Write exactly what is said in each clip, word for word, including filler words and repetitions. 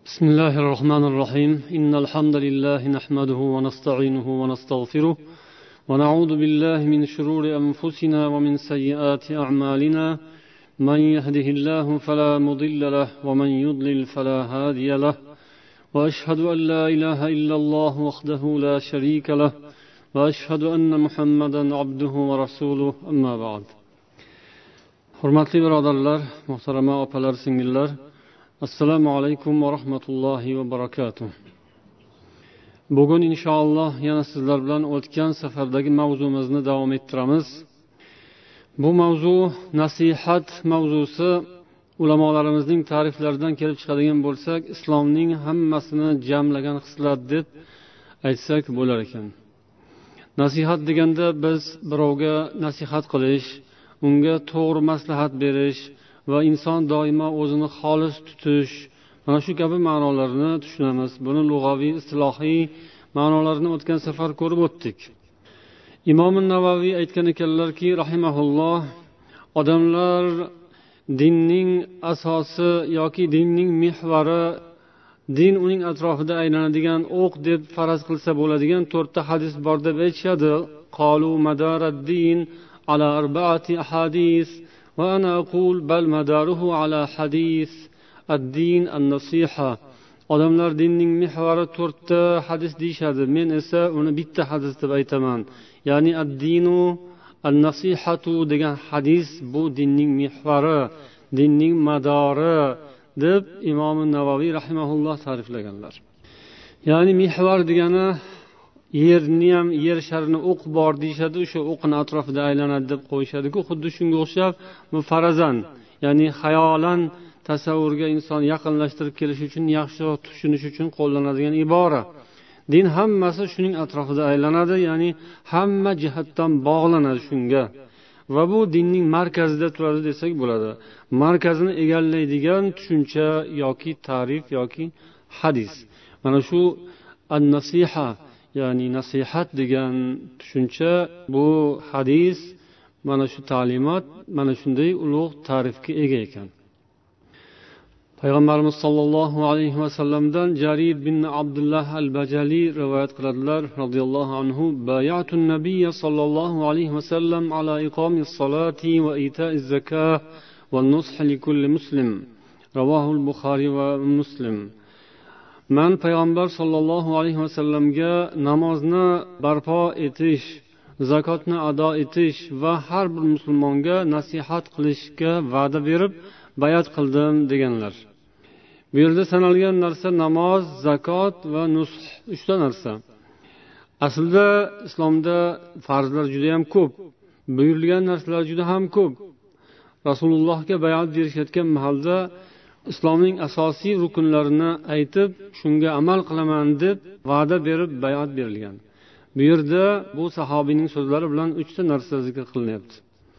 بسم الله الرحمن الرحيم إن الحمد لله نحمده ونستعينه ونستغفره ونعوذ بالله من شرور أنفسنا ومن سيئات أعمالنا من يهده الله فلا مضل له ومن يضلل فلا هادي له وأشهد أن لا إله إلا الله وحده لا شريك له وأشهد أن محمدا عبده ورسوله أما بعد. Hurmatli birodarlar, muhtarama opalar, singillar, assalomu alaykum va rahmatullohi va barakatuh. Bugun inshaalloh yana sizlar bilan o'tgan safardagi mavzumizni davom ettiramiz. Bu mavzu nasihat mavzusi. Ulamolarimizning ta'riflaridan kelib chiqadigan bo'lsak, islomning hammasini jamlagan xislat deb aytsak bo'lar ekan. Nasihat deganda biz birovga nasihat qilish, unga to'g'ri maslahat berish va inson doimo o'zini xolis tutish, mana shu kabi ma'nolarni tushunamiz. Buni lug'aviy, istilohiy ma'nolarini o'tgan safar ko'rib o'tdik. Imom Navaviy aytgan ekanlarki, rahimahulloh, odamlar dinning asosi yoki dinning mehvari, din uning atrofida aylanadigan o'q deb faraz qilsa bo'ladigan to'rtta hadis bor deb aytishadi. Qalu madarad-din ala arba'ati ahadis va ana aqul bal madaruhu ala hadis ad-din an-nasiha. Odamlar dinning mehvari to'rtta hadis deyshadi. Men esa uni bitta hadis deb aytaman. Ya'ni ad-dinu an-nasihatu degan hadis bu dinning mehvari, dinning madori deb Imom Navaviy rahimahulloh ta'riflaganlar. Ya'ni mehvar degani yerni ham, yer sharini o'q bor deyshadi, o'sha o'qning atrofida aylanadi deb qo'yishadi-ku, xuddi shunga o'xshab bu farazan, ya'ni xayolan tasavvurga inson yaqinlashtirib kelish uchun, yaxshiroq tushunish uchun qo'llanadigan ibora. Din hammasi shuning atrofida aylanadi, ya'ni hamma jihatdan bog'lanadi shunga. Va bu dinning markazida turadi desak bo'ladi. Markazini egallaydigan tushuncha yoki ta'rif yoki hadis. Mana shu an-nasiha, ya'ni nasihat degan tushuncha, bu hadis, mana shu ta'limot, mana shunday ulug' ta'rifga ega ekan. Payg'ambarimiz sollallohu alayhi vasallamdan Jarir bin Abdullah al-Bajali rivoyat qiladilar, radhiyallohu anhu: "Bay'atun nabiy sollallohu alayhi vasallam ala iqomis solati va ita'iz zakah va nush li kulli muslim." Ravohu al-Buxoriy va Muslim. Man payg'ambar sollallohu alayhi vasallamga namozni barpo etish, zakotni ado etish va har bir musulmonga nasihat qilishga va'da berib bayat qildim deganlar. Bu yerda sanalgan narsa namoz, zakot va nush, uchta narsa. Aslida islomda farzlar juda ham ko'p, buyurilgan narsalar juda ham ko'p. Rasulullohga bayat berishayotgan mahalda islomning asosiy rukunlarini aytib, shunga amal qilaman deb va'da berib bayat berilgan. Bu yerda bu sahobiyning so'zlari bilan uchta narsa zikr qilinyapti.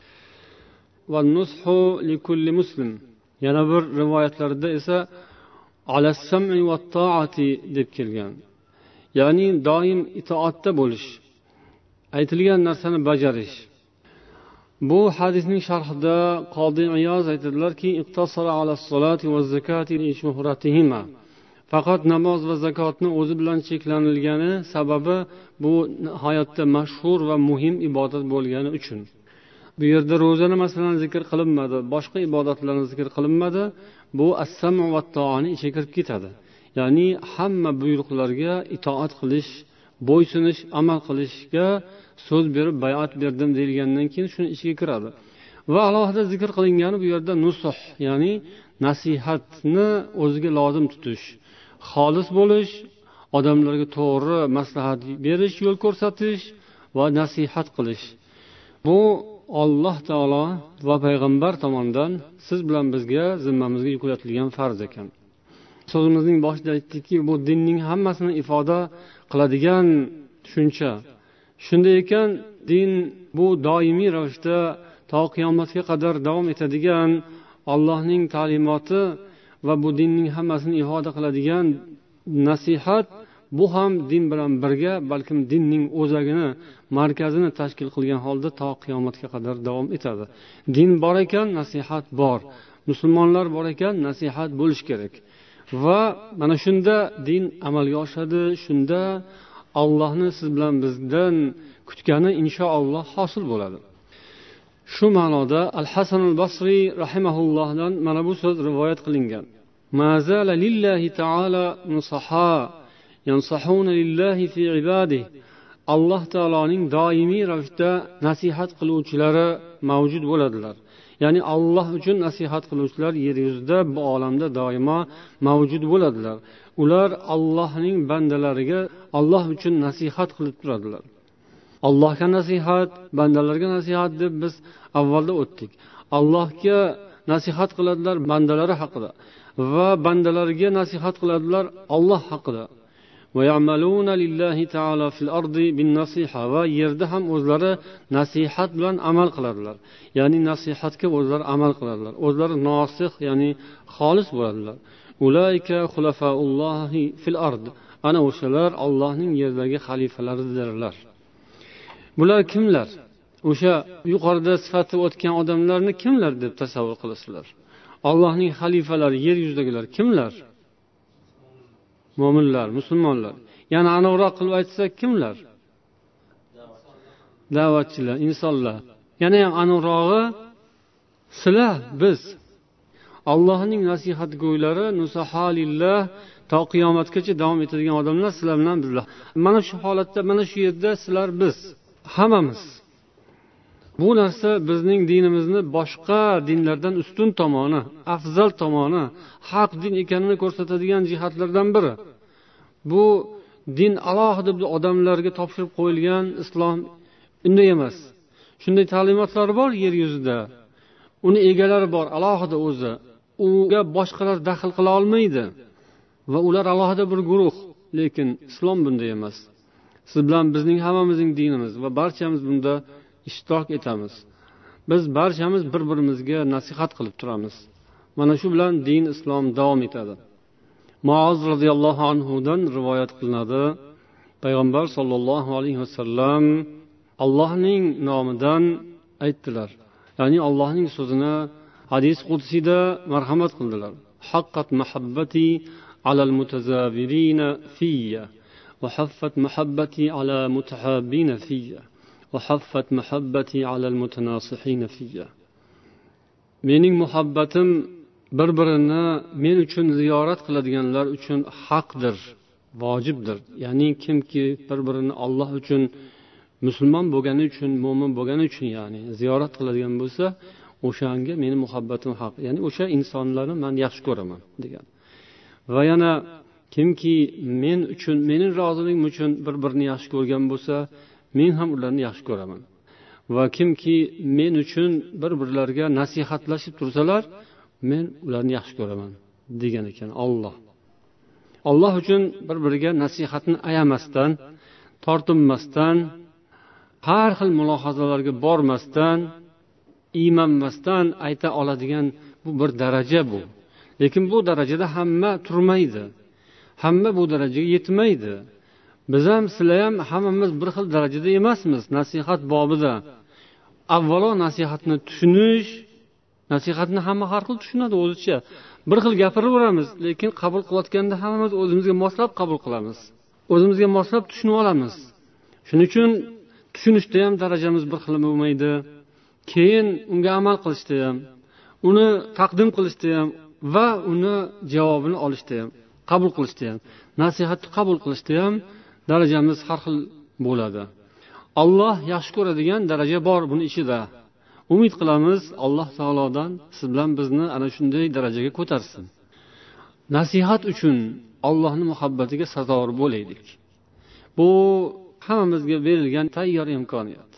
Va nushu li kulli muslim. Yana bir rivoyatlarda esa ala sam'i va ta'ati deb kelgan. Ya'ni doim itoatda bo'lish, aytilgan narsani bajarish. Bu hadisning sharhida Qodi Iyoz aytadilarki, iqtasara ala solati va zakati li shuhratihima. Faqat namoz va zakotni o'zi bilan cheklanilgani sababi bu hayotda mashhur va muhim ibodat bo'lgani uchun. Bu yerda ro'zani masalan zikr qilinmadi, boshqa ibodatlarni zikr qilinmadi. Bu as-sam' va ta'ani ichiga kirib ketadi. Ya'ni hamma buyruqlarga itoat qilish, bo'ysunish, amal qilishga so'z berib bayat berdim deyilgandan keyin shuni ichiga kiradi. Va alohida zikr qilingani bu yerda nusuh, ya'ni nasihatni o'ziga lozim tutish, xolis bo'lish, odamlarga to'g'ri maslahat berish, yo'l ko'rsatish va nasihat qilish. Bu Alloh taolo va payg'ambar tomonidan siz bilan bizga zimmamizga yuklatilgan farz ekan. So'zimizning boshida aytdikki, bu dinning hammasini ifoda qiladigan tushuncha. Shunday ekan, din bu doimiy ravishda to qiyomatga qadar davom etadigan Allohning ta'limoti va bu dinning hammasini ifoda qiladigan nasihat. Bu ham din bilan birga, balkim dinning o'zagini, markazini tashkil qilgan holda to qiyomatga qadar davom etadi. Din bor ekan, nasihat bor. Musulmonlar bor ekan, nasihat bo'lish kerak. va mana shunda din amalga oshadi. Shunda Allohni siz bilan bizdan kutgani inshaalloh hosil bo'ladi. Shu ma'noda Al-Hasan al-Basri rahimahullohdan mana bu so'z rivoyat qilingan. Mazala lillahi ta'ala nusaha yansahuna lillahi fi ibadihi. Alloh taoloning doimiy ravishda nasihat qiluvchilari mavjud bo'ladilar. Ya'ni Alloh uchun nasihat qiluvchilar yer yuzida, bu olamda doimo mavjud bo'ladilar. Ular Allohning bandalariga Alloh uchun nasihat qilib turadilar. Allohga nasihat, bandalarga nasihat deb biz avvalda o'tdik. Allohga nasihat qiladilar bandalari haqida va bandalarga nasihat qiladilar Alloh haqida. Va ya'maluna lillahi ta'ala fil ardi bin nasiha, va yerda ham o'zlari nasihat bilan amal qiladilar. Ya'ni nasihatga o'zlari amal qiladilar. O'zlari nosih, ya'ni xolis bo'ladilar. Ulaika xulafaullohi fil ard. Ana o'shalar Allohning yerdagi xalifalaridirlar. Bular kimlar? O'sha yuqorida sifatida o'tgan odamlarni kimlar deb tasavvur qilasizlar? Allohning xalifalari, yer yuzidagilar kimlar? Mo'minlar, musulmonlar. Yana aniqroq qilib aytsak kimlar? Da'vatchilar, insonlar. Yana ham aniqrog'i sizlar, biz. Allohning nasihatgo'ylari nusahalillah to qiyomatgacha davom etadigan odamlar sizlar bilan bizlar. Mana shu holatda, mana shu yerda sizlar biz, hammamiz. Bu narsa bizning dinimizni boshqa dinlardan ustun tomoni, afzal tomoni, haq din ekanini ko'rsatadigan jihatlardan biri. Bu din alohida odamlarga topshirib qo'yilgan islom unday emas. Shunday ta'limotlar bor yer yuzida. Uni egalari bor, alohida o'zi. Unga boshqalar daxl qila olmaydi va ular alohida bir guruh. Lekin islom bunday emas. Siz bilan bizning hammamizning dinimiz va barchamiz bunda ishtirok etamiz. Biz barchamiz bir-birimizga nasihat qilib turamiz. Mana shu bilan din islom davom etadi. Muoz radhiyallohu anhu dan rivoyat qilinadi. Payg'ambar sollallohu alayhi vasallam Allohning nomidan aytdilar. Ya'ni Allohning so'zini hadis qudsiyda marhamat qildilar. Haqqat mahabbati alal mutazabirina fiyya va haffat mahabbati ala mutahabbina fiyya. وحفت محبتي على المتناصحين فيا. Mening muhabbatim bir-birini men uchun ziyorat qiladiganlar uchun haqdir, vojibdir. Ya'ni kimki bir-birini Alloh uchun, musulmon bo'lgani uchun, mo'min bo'lgani uchun ya'ni ziyorat qiladigan bo'lsa, o'shanga meni muhabbatim haq. Ya'ni o'sha insonlarni men yaxshi ko'raman degan. Va yana kimki men uchun, mening roziligim uchun bir-birini yaxshi ko'rgan bo'lsa, men ham ularni yaxshi ko'raman. Va kimki men uchun bir-birlariga nasihatlashib tursalar, men ularni yaxshi ko'raman degan ekan Alloh. Alloh uchun bir-biriga nasihatni ayamasdan, tortinmasdan, har xil mulohazalarga bormasdan, iymanmasdan ayta oladigan bu bir daraja bu. Lekin bu darajada hamma turmaydi. Hamma bu darajaga yetmaydi. Biz ham, sizlar ham hammamiz bir xil darajada emasmiz nasihat bobida. Avvalo nasihatni tushunish, nasihatni hamma har xil tushunadi o'zicha. Bir xil gapiraveramiz, lekin qabul qilayotganda hammamiz o'zimizga moslab qabul qilamiz. O'zimizga moslab tushunib olamiz. Shuning uchun tushunishda ham darajamiz bir xil bo'lmaydi. Keyin unga amal qilishda ham, uni taqdim qilishda ham va uni javobini olishda ham, qabul qilishda ham, nasihatni qabul qilishda ham darajamiz har xil bo'ladi. Alloh yaxshi ko'radigan daraja bor buni ichida. Umid qilamiz Alloh taolodan siz bilan bizni ana shunday darajaga ko'tarsin. Nasihat uchun Allohning muhabbatiga sazovor bo'laylik. Bu hammamizga berilgan tayyor imkoniyat.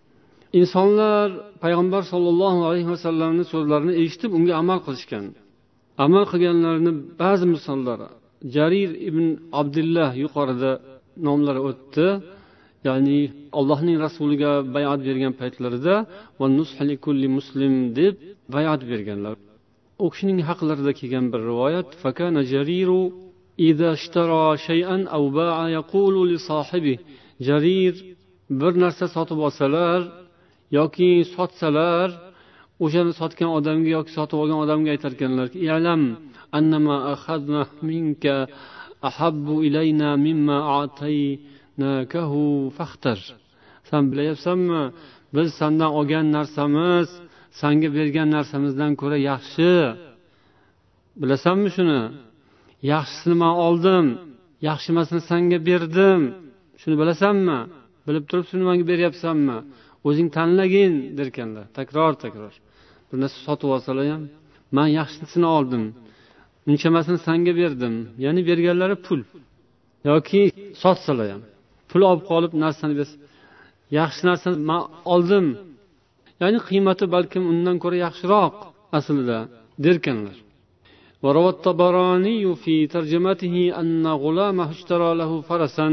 Insonlar payg'ambar sollallohu alayhi vasallamning so'zlarini eshitib unga amal qilishgan. Amal qilganlarning ba'zi misollari Jarir ibn Abdullah yuqorida nomlari o'tdi. Ya'ni Allohning rasuliga bay'at bergan paytlarida va nushli kulli muslim deb bay'at berganlar. O kishining haqlarida kelgan bir rivoyat: "Fakana Jariru idza ishtara shay'an aw ba'a yaqulu li sohibi." Jarir bir narsa sotib olsalar yoki sotsalar, o'shani sotgan odamga yoki sotib olgan odamga aytar ekanlarki, "Ya'lam annama akhadna minka ahabbu ilayna mimma a'taynakahu faxtar." Sen bilayapsanmi, biz sendan olgan narsamiz senga bergan narsamizdan ko'ra yaxshi. Bilasanmi shuni? Yaxshisini men oldim, yaxshimasini senga berdim. Shuni bilasanmi? Bilib turib shuni menga beryapsanmi? O'zing tanlagin derkanlar. Takror takror. Bir narsa sotib olsalar ham, men yaxshisini oldim, unchamasini senga berdim. Ya'ni berganlari pul. Yoki sotsalar ham pul olib qolib narsani bersa, yaxshi narsani men oldim. Ya'ni qiymati balkim undan ko'ra yaxshiroq aslida derkanlar. وروى الطبراني في ترجمته أن غلامه اشترى له فرسا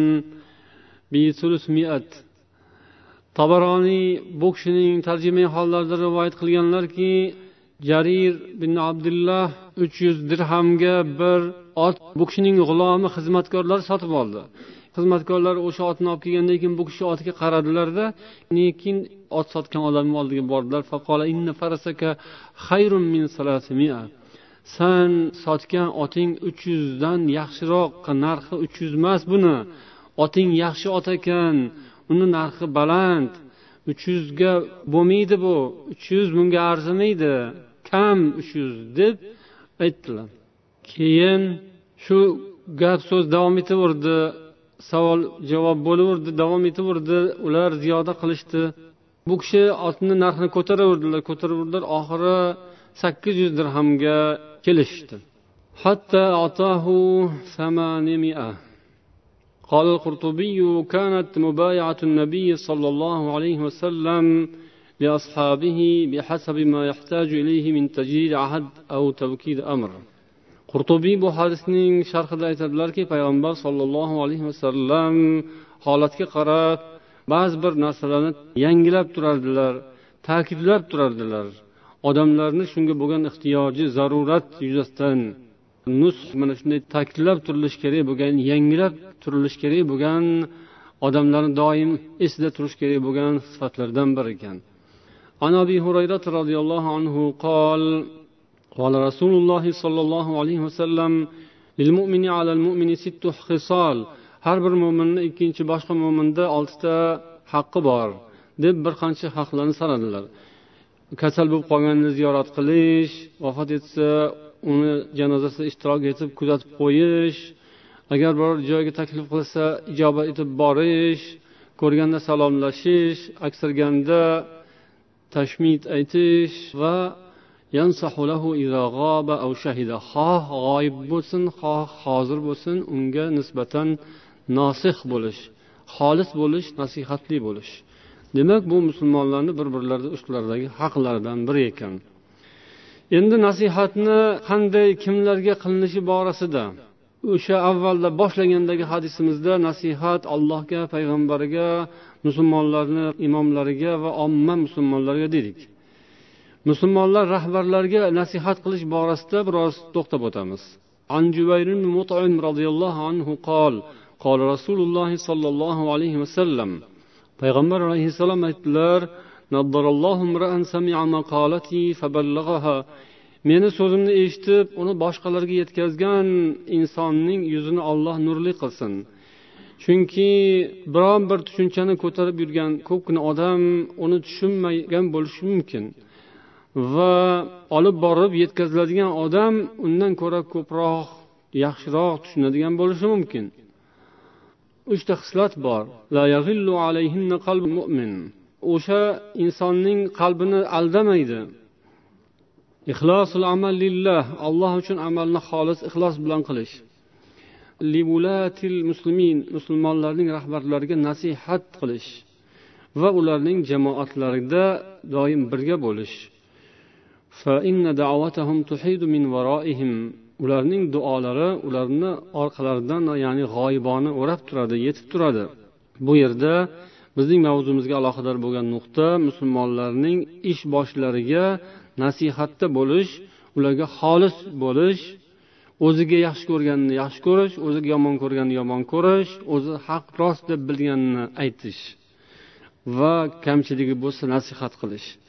بثلاثمائة. Tabaroniy bu kishining tarjimai hollarida rivoyat qilganlarki, Jarir bin Abdullah uch yuz dirhamga bir ot bu kishining g'ulomi xizmatkorlari sotib oldi. Xizmatkorlar o'sha otni olib kelgandan keyin bu kishi otga qaradilar-da, lekin ot sotgan odamning oldiga bordilar. Faqala inna farasaka khayrun min salasimi'a. Sen sotgan oting uch yuz dan yaxshiroq, narxi uch yuz emas buni. Oting yaxshi ot ekan, uni narxi baland. uch yuz ga bo'lmaydi bu. uch yuz bunga arzimaydi. Kam uch yuz deb aytdilar. Keyin shu gap so'z davom etaverdi. Savol javob bo'laverdi, davom etaverdi. Ular ziyoda qilishdi. Bu kishi otni narxini ko'taraverdilar, ko'taraverdilar. Oxiri sakkiz yuz dirhamga kelishdi. Hatta atahu thamanimi'a. قال القرطبي كانت مبايعة النبي صلى الله عليه وسلم لأصحابه بحسب ما يحتاج إليه من تجديد عهد أو توكيد أمر. Qurtubiy bu hadisning sharhida aytadilarki, payg'ambar sollallohu alayhi vasallam holatga qarab ba'zi bir narsalarni yangilab turardilar, ta'kidlab turardilar. Odamlarni shunga bo'lgan ehtiyoji, zarurat yuzasidan nus mana shunday ta'kidlab turilish kerak bo'lgan, yangilab turilish kerak bo'lgan, odamlarni doim esida turish kerak bo'lgan sifatlardan biri ekan. An Abi Hurayra radhiyallohu anhu qol قال رسول الله صلى الله عليه وسلم للمؤمن على المؤمن ست خصال. Har bir mu'minning ikkinchi boshqa mu'minda oltita haqqi bor deb bir qancha haqlarni sanadilar. Kasal bo'lib qolganni ziyorat qilish, vafot etsa uni janozasida ishtirok etib kuzatib qo'yish, agar biror joyga taklif qilsa ijobat etib borish, ko'rganda salomlashish, aksirganda tashmit aytish va yansahu lahu idza ghaba aw shahida. Xoh g'oyib bo'lsin, xoh hozir bo'lsin, unga nisbatan nosih bo'lish, xolis bo'lish, nasihatli bo'lish. Demak, bu musulmonlarning bir-birlariga ushlaridagi haqlaridan biri ekan. Endi nasihatni qanday kimlarga qilinishi borasida, o'sha avvalda boshlagandagi hadisimizda nasihat Allohga, payg'ambariga, musulmonlarning imomlariga va omma musulmonlarga dedik. Musulmonlar rahbarlariga nasihat qilish borasida biroz to'xtab o'tamiz. An Jubayr ibn Mut'im radhiyallohu anhu qol, qala Rasululloh sallallohu alayhi vasallam. Payg'ambar alayhisalom aytdilar: "Naddarallohu imra'an sami'a maqalati faballaghaha." Meni so'zimni eshitib, uni boshqalarga yetkazgan insonning yuzini Alloh nurli qilsin. Chunki biron bir tushunchani ko'tarib yurgan ko'pgina odam uni tushunmagan bo'lishi mumkin. Va olib borib yetkaziladigan odam undan ko'ra ko'proq, yaxshiroq tushunadigan bo'lishi mumkin. Uchta xislat bor. La yaghillu alayhinna qalbul mu'min. O'sha insonning qalbini aldamaydi. Ixlosul amal lillah, Alloh uchun amalni xolis ixlos bilan qilish. Liwulatil muslimin, musulmonlarning rahbarlariga nasihat qilish va ularning jamoatlarida doim birga bo'lish. Fa inna da'watahum tuhidu min wara'ihim. Ularning duolari ularni orqalaridan, ya'ni g'oyibona o'rab turadi, yetib turadi. Bu yerda bizning mavzumizga aloqador bo'lgan nuqta musulmonlarning ish boshlariga nasihatda bo'lish, ularga xolis bo'lish, o'ziga yaxshi ko'rganini yaxshi ko'rish, o'ziga yomon ko'rganini yomon ko'rish, o'zi haq rost deb bilganini aytish va kamchiligi bo'lsa nasihat qilish.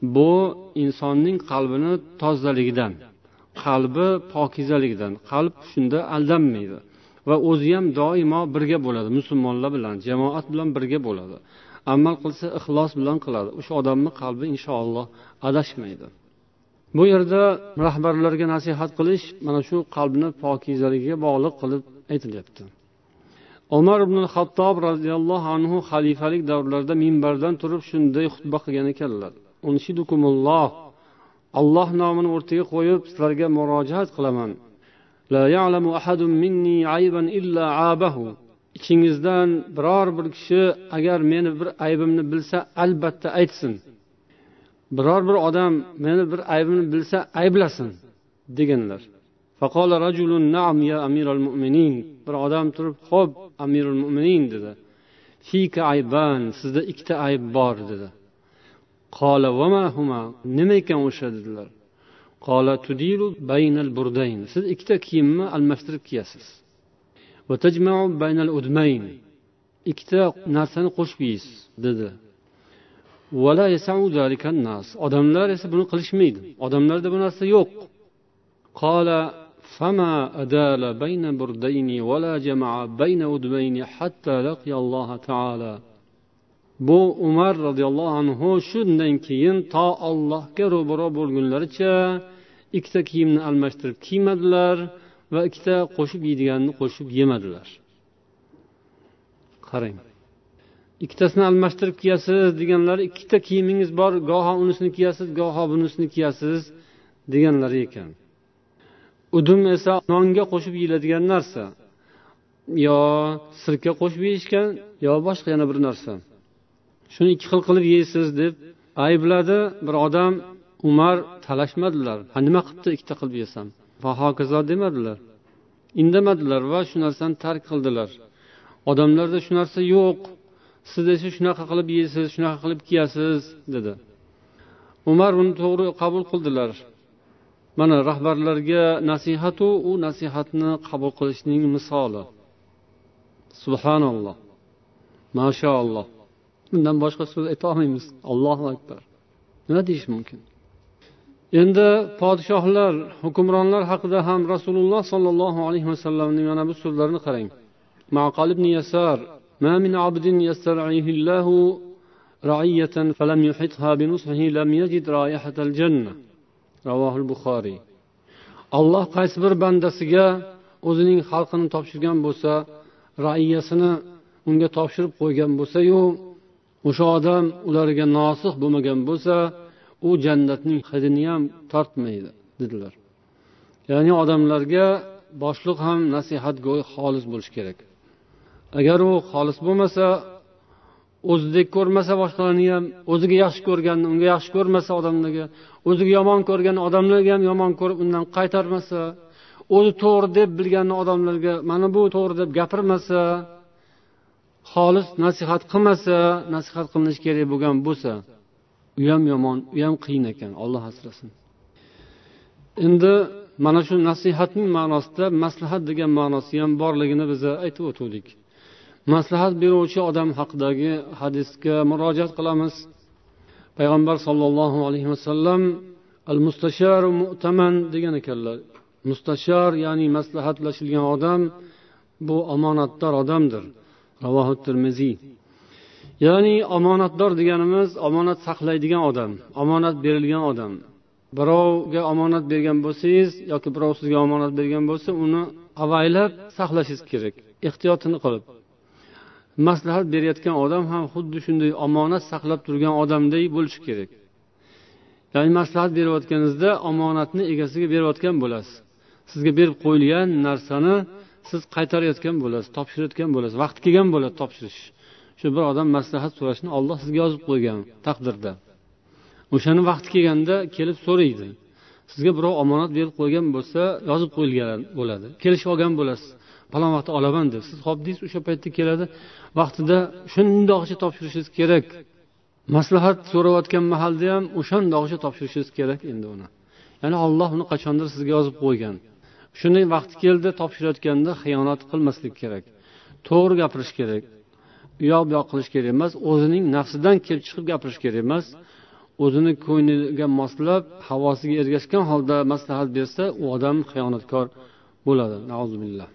bu insonning qalbini tozaligidan, qalbi pokizaligidan. Qalb shunda aldanmaydi va o'zi ham doimo birga bo'ladi, musulmonlar bilan, jamoat bilan birga bo'ladi. Amal qilsa ixlos bilan qiladi. O'sha odamning qalbi inshaalloh adashmaydi. Bu yerda rahbarlarga nasihat qilish mana shu qalbni pokizaligiga bog'liq qilib aytilyapti. Umar ibn Xattob radhiyallohu anhu xalifalik davrlarida minbardan turib shunday xutba qilgan ekanlar. Unshidukumulloh, Alloh nomini o'rtaga qo'yib sizlarga murojaat qilaman. La ya'lamu ahadun minni ayban illa abahu. Ichingizdan biror bir kishi agar meni bir aybimni bilsa, albatta aytsin. Biror bir odam meni bir aybimni bilsa, ayblasin deganlar. Faqala rajulun na'am ya amiral mu'minin. Bir odam turib, "Xo'p, amirul mu'minin" dedi. "Fika ayban, sizda ikkita ayb bor" dedi. Qala va ma huma? Nima ekan o'sha dedilar. Qala tudilu baynal burdayn. Siz ikkita kiyimni almashtirib kiyasiz. Va tajma'u baynal udmayn. Ikkita narsani qo'shib yeysiz dedi. Va la yas'u zalika an-nas. Odamlar esa buni qilishmaydi. Odamlarda bu narsa yo'q. Qala fama adala bayna burdayni va la jama'a bayna udmayni hatta laqiya Alloh ta'ala. Bu Umar radhiyallohu anhu shundan keyin to Allohga ro'baro bo'lgunlaricha ikkita kiyimni almashtirib kiymadilar va ikkita qo'shib yeydiganni qo'shib yemadilar. Qarang. Ikkitasini almashtirib kiyasiz deganlar, ikkita kiyimingiz bor, goho unisini kiyasiz, goho bunisini kiyasiz deganlar ekan. Udum esa nonga qo'shib yeyiladigan narsa. Yo sirka qo'shib yeyishgan, yo boshqa yana bir narsa. Shuni ikki xil qilib yeysiz deb aybladi bir odam. Umar talashmadilar. Ha nima qilibdi ikkita qilib yesam? Va hokazo demadilar. Indamadilar va shu narsani tark qildilar. Odamlarda shu narsa yo'q. Siz esa shunaqa qilib yeysiz, shunaqa qilib kiyasiz dedi. Umar uni to'g'ri qabul qildilar. Mana rahbarlarga nasihatu u nasihatni qabul qilishning misoli. Subhanalloh. Mashaalloh. Bundan boshqa so'z ayta olmaymiz. Allohu akbar. Nima deyish mumkin? Endi podshohlar, hukmronlar haqida ham Rasululloh sollallohu alayhi vasallamning mana bu so'zlarini qarang. Ma'qal ibn Yasar: "Ma min 'abdin yastar'ihi Allahu ra'iyatan falam yuhitha bi nushihi lam yajid ra'ihatal jannah." Ravohul Buxoriy. Alloh qaysi bir bandasiga o'zining xalqini topshirgan bo'lsa, ra'iyasini unga topshirib qo'ygan bo'lsa-yu, o'sha odam ularga nosih bo'lmagan bo'lsa, u jannatning hidini ham tortmaydi dedilar. Ya'ni odamlarga boshliq ham nasihatgo'y xolis bo'lish kerak. Agar u xolis bo'lmasa, o'zidek ko'rmasa boshqalarni ham, o'ziga yaxshi ko'rganni unga yaxshi ko'rmasa odamlarga, o'ziga yomon ko'rgan odamlarga ham yomon ko'rib undan qaytarmasa, o'zi to'g'ri deb bilganni odamlarga mana bu to'g'ri deb gapirmasa, xolis nasihat qilmasa, nasihat qilinish kerak bo'lgan bo'lsa, u ham yomon, u ham qiyin ekan, Alloh asrasin. Endi mana shu nasihatning ma'nosida maslahat degan ma'nosi ham borligini biz aytib o'tdik. Maslahat beruvchi odam haqidagi hadisga murojaat qilamiz. Payg'ambar sollallohu alayhi vasallam al-mustasharu mu'taman degan ekanlar. Mustashar ya'ni maslahatlashilgan odam bu omonatdor odamdir. Ravohu Tirmiziy. Ya'ni omonatdor deganimiz omonat saqlaydigan odam, omonat berilgan odam. Birovga omonat bergan bo'lsangiz yoki birov sizga omonat bergan bo'lsa, uni avaylab saqlashingiz kerak, ehtiyotini qilib. Maslahat berayotgan odam ham xuddi shunday omonat saqlab turgan odamdek bo'lishi kerak. Ya'ni maslahat berayotganingizda omonatni egasiga berayotgan bo'lasiz. Sizga berib qo'yilgan narsani siz qaytarayotgan bo'lasiz, topshirayotgan bo'lasiz. Vaqt kelgan bo'ladi topshirish. Shu bir odam maslahat so'rashni Alloh sizga yozib qo'ygan taqdirda. O'shani vaqti kelganda kelib so'raydi. Sizga birov omonat berib qo'ygan bo'lsa, yozib qo'yilgan bo'ladi. Kelishib olgan bo'lasiz. Falon vaqtda olaman deb. Siz xo'p deysiz, o'sha paytda keladi. Vaqtida shundoqcha topshirishingiz kerak. Maslahat so'rayotgan mahalda ham o'shandoqcha topshirishingiz kerak endi uni. Ya'ni Alloh uni qachondir sizga yozib qo'ygan. Shunday vaqti keldi topshirayotganda xiyonat qilmaslik kerak. To'g'ri gapirish kerak. Uyoq buyoq qilish kerak emas, o'zining nafsidan kelib chiqib gapirish kerak emas. o'zini ko'ngliga moslab havosiga ergashgan holda maslahat bersa, u odam xiyonatkor bo'ladi. Nauzubillah.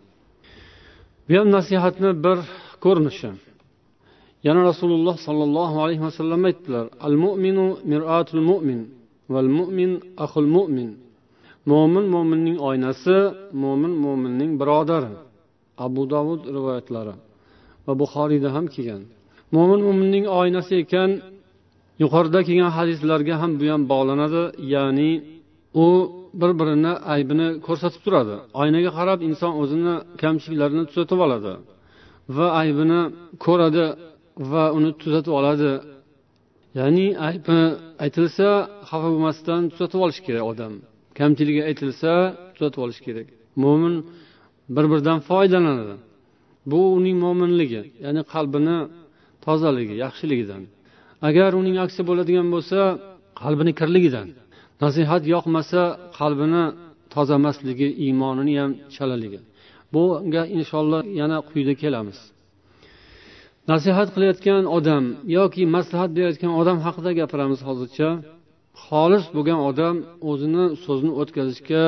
Bu ham nasihatni bir ko'rinishi. Yana Rasululloh sallallohu alayhi vasallam aytdilar: "Al-mu'minu mir'atul mu'min val mu'min axul mu'min." Mo'min mo'minning oynasi, mo'min mo'minning birodari. Abu Davud rivoyatlari va Buxoriyda ham kelgan. Mo'min mo'minning oynasi ekan, yuqorida kelgan hadislarga ham bu ham bog'lanadi, ya'ni u bir-birini aybini ko'rsatib turadi. Oynaga qarab inson o'zini kamchiliklarini tuzatib oladi va aybini ko'radi va uni tuzatib oladi. Ya'ni aybi aytilsa, xafa bo'lmasdan tuzatib olish kerak odam. Kamchiligi aytilsa, tuzatib olish kerak. Mo'min bir-biridan foydalanadi. Bu uning mo'minligi, ya'ni qalbini tozaligi, yaxshiligidan. Agar uning aksi bo'ladigan bo'lsa, qalbini kirligidan. Nasihat yoqmasa, qalbini tozalamasligi, iymonini ham chalaligi. Bunga inshaalloh yana quyida kelamiz. Nasihat qilayotgan odam yoki maslahat berayotgan odam haqida gapiramiz hozircha. Xolis bo'lgan odam o'zini so'zini o'tkazishga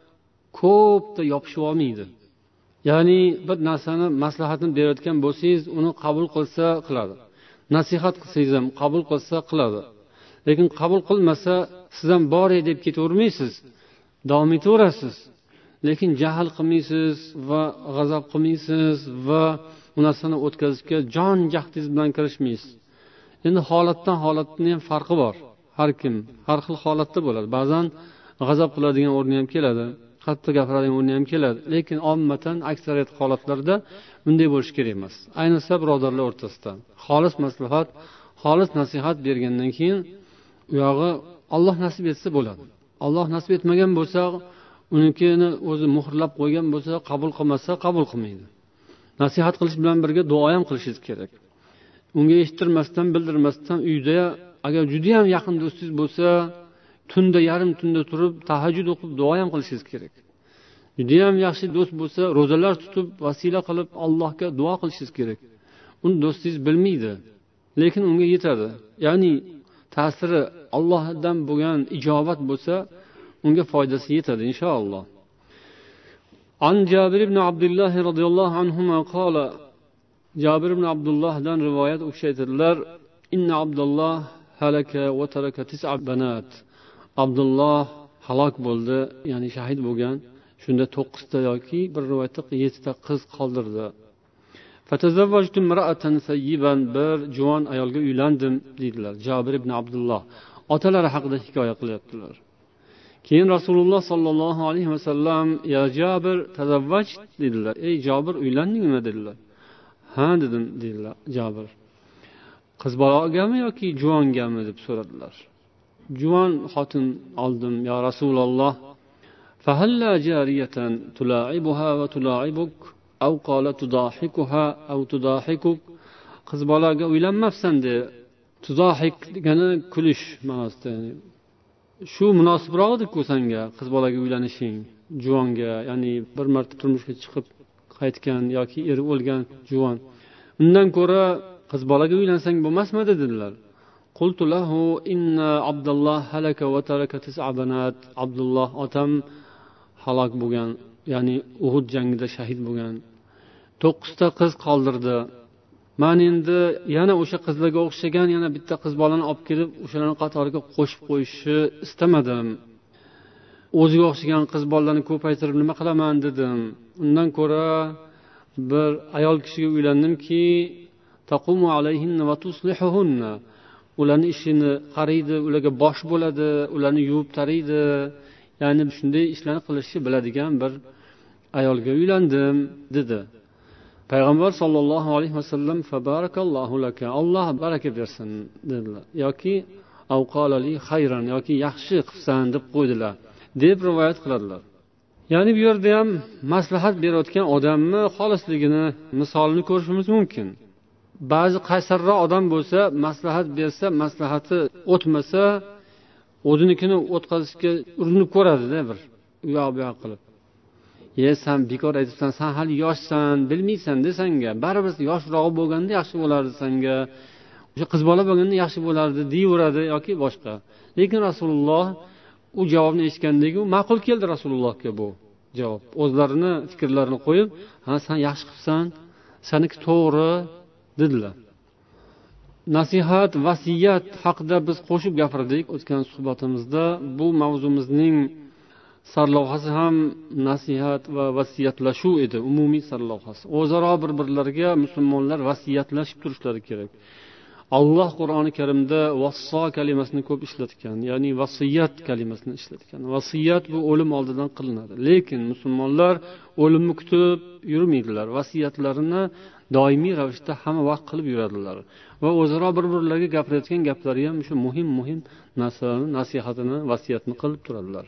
ko'pda yopishib olmaydi. Ya'ni bir narsani maslahatini berayotgan bo'lsangiz, uni qabul qilsa qiladi. Nasihat qilsangiz ham qabul qilsa qiladi. Lekin qabul qilmasa, siz ham boray deb ketavermaysiz. Davom etaverasiz. Lekin jahl qilmaysiz va g'azab qilmaysiz va u narsani o'tkazishga jon jahdingiz bilan kirishmaysiz. Endi holatdan holatning ham farqi bor. Har kim har xil holatda bo'ladi. Ba'zan g'azab qiladigan o'rni ham keladi, qattiq gapiradigan o'rni ham keladi. Lekin ommatan aksariyat holatlarda bunday bo'lish kerak emas. Ayniqsa birodarlar o'rtasida. Xolis maslahat, xolis nasihat bergandan keyin u yog'i Alloh nasib etsa bo'ladi. Alloh nasib etmagan bo'lsa, unikini o'zi muhrlab qo'ygan bo'lsa, qabul qilmasa, qabul qilmaydi. Nasihat qilish bilan birga duo ham qilishingiz kerak. Unga eshittirmasdan, bildirmasdan uyda agar juda ham yaqin do'stingiz bo'lsa, tunda yarim tunda turib tahajjud o'qib duo ham qilishingiz kerak. Juda ham yaxshi do'st bo'lsa, ro'zalar tutib, vasila qilib Allohga duo qilishingiz kerak. Uni do'stingiz bilmaydi, lekin unga yetadi. Ya'ni ta'siri Allohdan bo'lgan ijobat bo'lsa, unga foydasi yetadi inshaalloh. An Jabir ibn Abdullah radhiyallohu anhuma qala Jabir ibn Abdullahdan rivoyat o'xshaytirlar. Inna Abdullah halaka va taraka tis'a banat. Abdullah halok bo'ldi, ya'ni shahid bo'lgan. Shunda to'qqizta yoki bir rivoyatda yettita qiz qoldirdi. Fatazawwajtu imra'atan sayyiban, bir juvon ayolga uylandim dedilar. Jabir ibn Abdullah otalari haqida hikoya qilyaptilar. Keyin Rasululloh sallallohu alayhi vasallam ya Jabir tazawwaj dedilar. Ey Jabir uylandingmi dedilar. Ha dedim dedilar Jabir. Qiz bolagami yoki juvongami deb so'radilar. Juvon xotin oldim ya Rasululloh. Fahalla jariyatan tula'ibuha va tula'ibuk aw qala tudahikuha aw tudahikuk. Qiz bolaga uylanmabsan de. Tudahik degani kulish ma'nosida, ya'ni shu munosibroqdir-ku senga qiz bolaga uylanishing, juvonga, ya'ni bir marta turmushga chiqib qaytgan yoki eri o'lgan juvon. Undan ko'ra qiz bolaga uylansang bo'lmasmi dedilar. Qultu lahu inna Abdullah halaka va taraka tis'a banat. Abdullah otam halok bo'lgan, ya'ni Uhud jangida shahid bo'lgan. to'qqizta qiz qoldirdi. Men endi yana o'sha qizlarga o'xshagan yana bitta qiz bolani olib kelib, o'shalarning qatoriga qo'shib qo'yishni istamadim. O'ziga o'xshagan qiz bolalarni ko'paytirib nima qilaman dedim. Undan ko'ra bir ayol kishiga uylandimki, taqumu alayhinna va tuslihuhunna. Ularning ishini qaraydi, ularga bosh bo'ladi, ularni yuvib taraydi. Ya'ni shunday ishlarni qilishni biladigan bir ayolga uylandim dedi. Payg'ambar sollallohu alayhi vasallam fabarakallohu laka, Alloh baraka bersin dedilar. Yoki avqalali xayran, yoki yaxshi qilsan deb qo'ydilar deb rivoyat qiladilar. Ya'ni bu yerda ham maslahat berayotgan odamni xolisligini misolini ko'rishimiz mumkin. Ba'zi qaysarroq odam bo'lsa, maslahat bersa, maslahati o'tmasa, o'zinikini o'tkazishga urinib ko'radi-da bir u yoq bu yoq qilib. "Ye, sen bekor aytibsan, sen hali yoshsan, bilmaysan desanga, baribir yoshroq bo'lganda yaxshi bo'lardi senga. o'sha qiz bola bo'lganda yaxshi bo'lardi deyaveradi yoki boshqa. Lekin Rasululloh u javobni eshitgandagi u ma'qul keldi Rasulullohga bu javob. O'zlarini fikrlarini qo'yib, "Ha, sen yaxshi qilsan, seniki to'g'ri" dedilar. Nasihat, vasiyat haqida biz qo'shib gapirdik o'tgan suhbatimizda. Bu mavzumizning sarlavhasi ham nasihat va vasiyatlashuv edi, umumiy sarlavhasi. O'zaro bir-birlariga musulmonlar vasiyatlashib turishlari kerak. Alloh Qur'oni Karimda vasso kalimasini ko'p ishlatgan, ya'ni vasiyat kalimasini ishlatgan. Vasiyat bu o'lim oldidan qilinadi. Lekin musulmonlar o'limni kutib yurmaydilar. Vasiyatlarini doimiy ravishda hamma vaqt qilib yuradilar. Va o'zaro bir-birlariga gapirayotgan gaplari ham shu muhim-muhim narsalarni, nasihatini, vasiyatni qilib turadilar.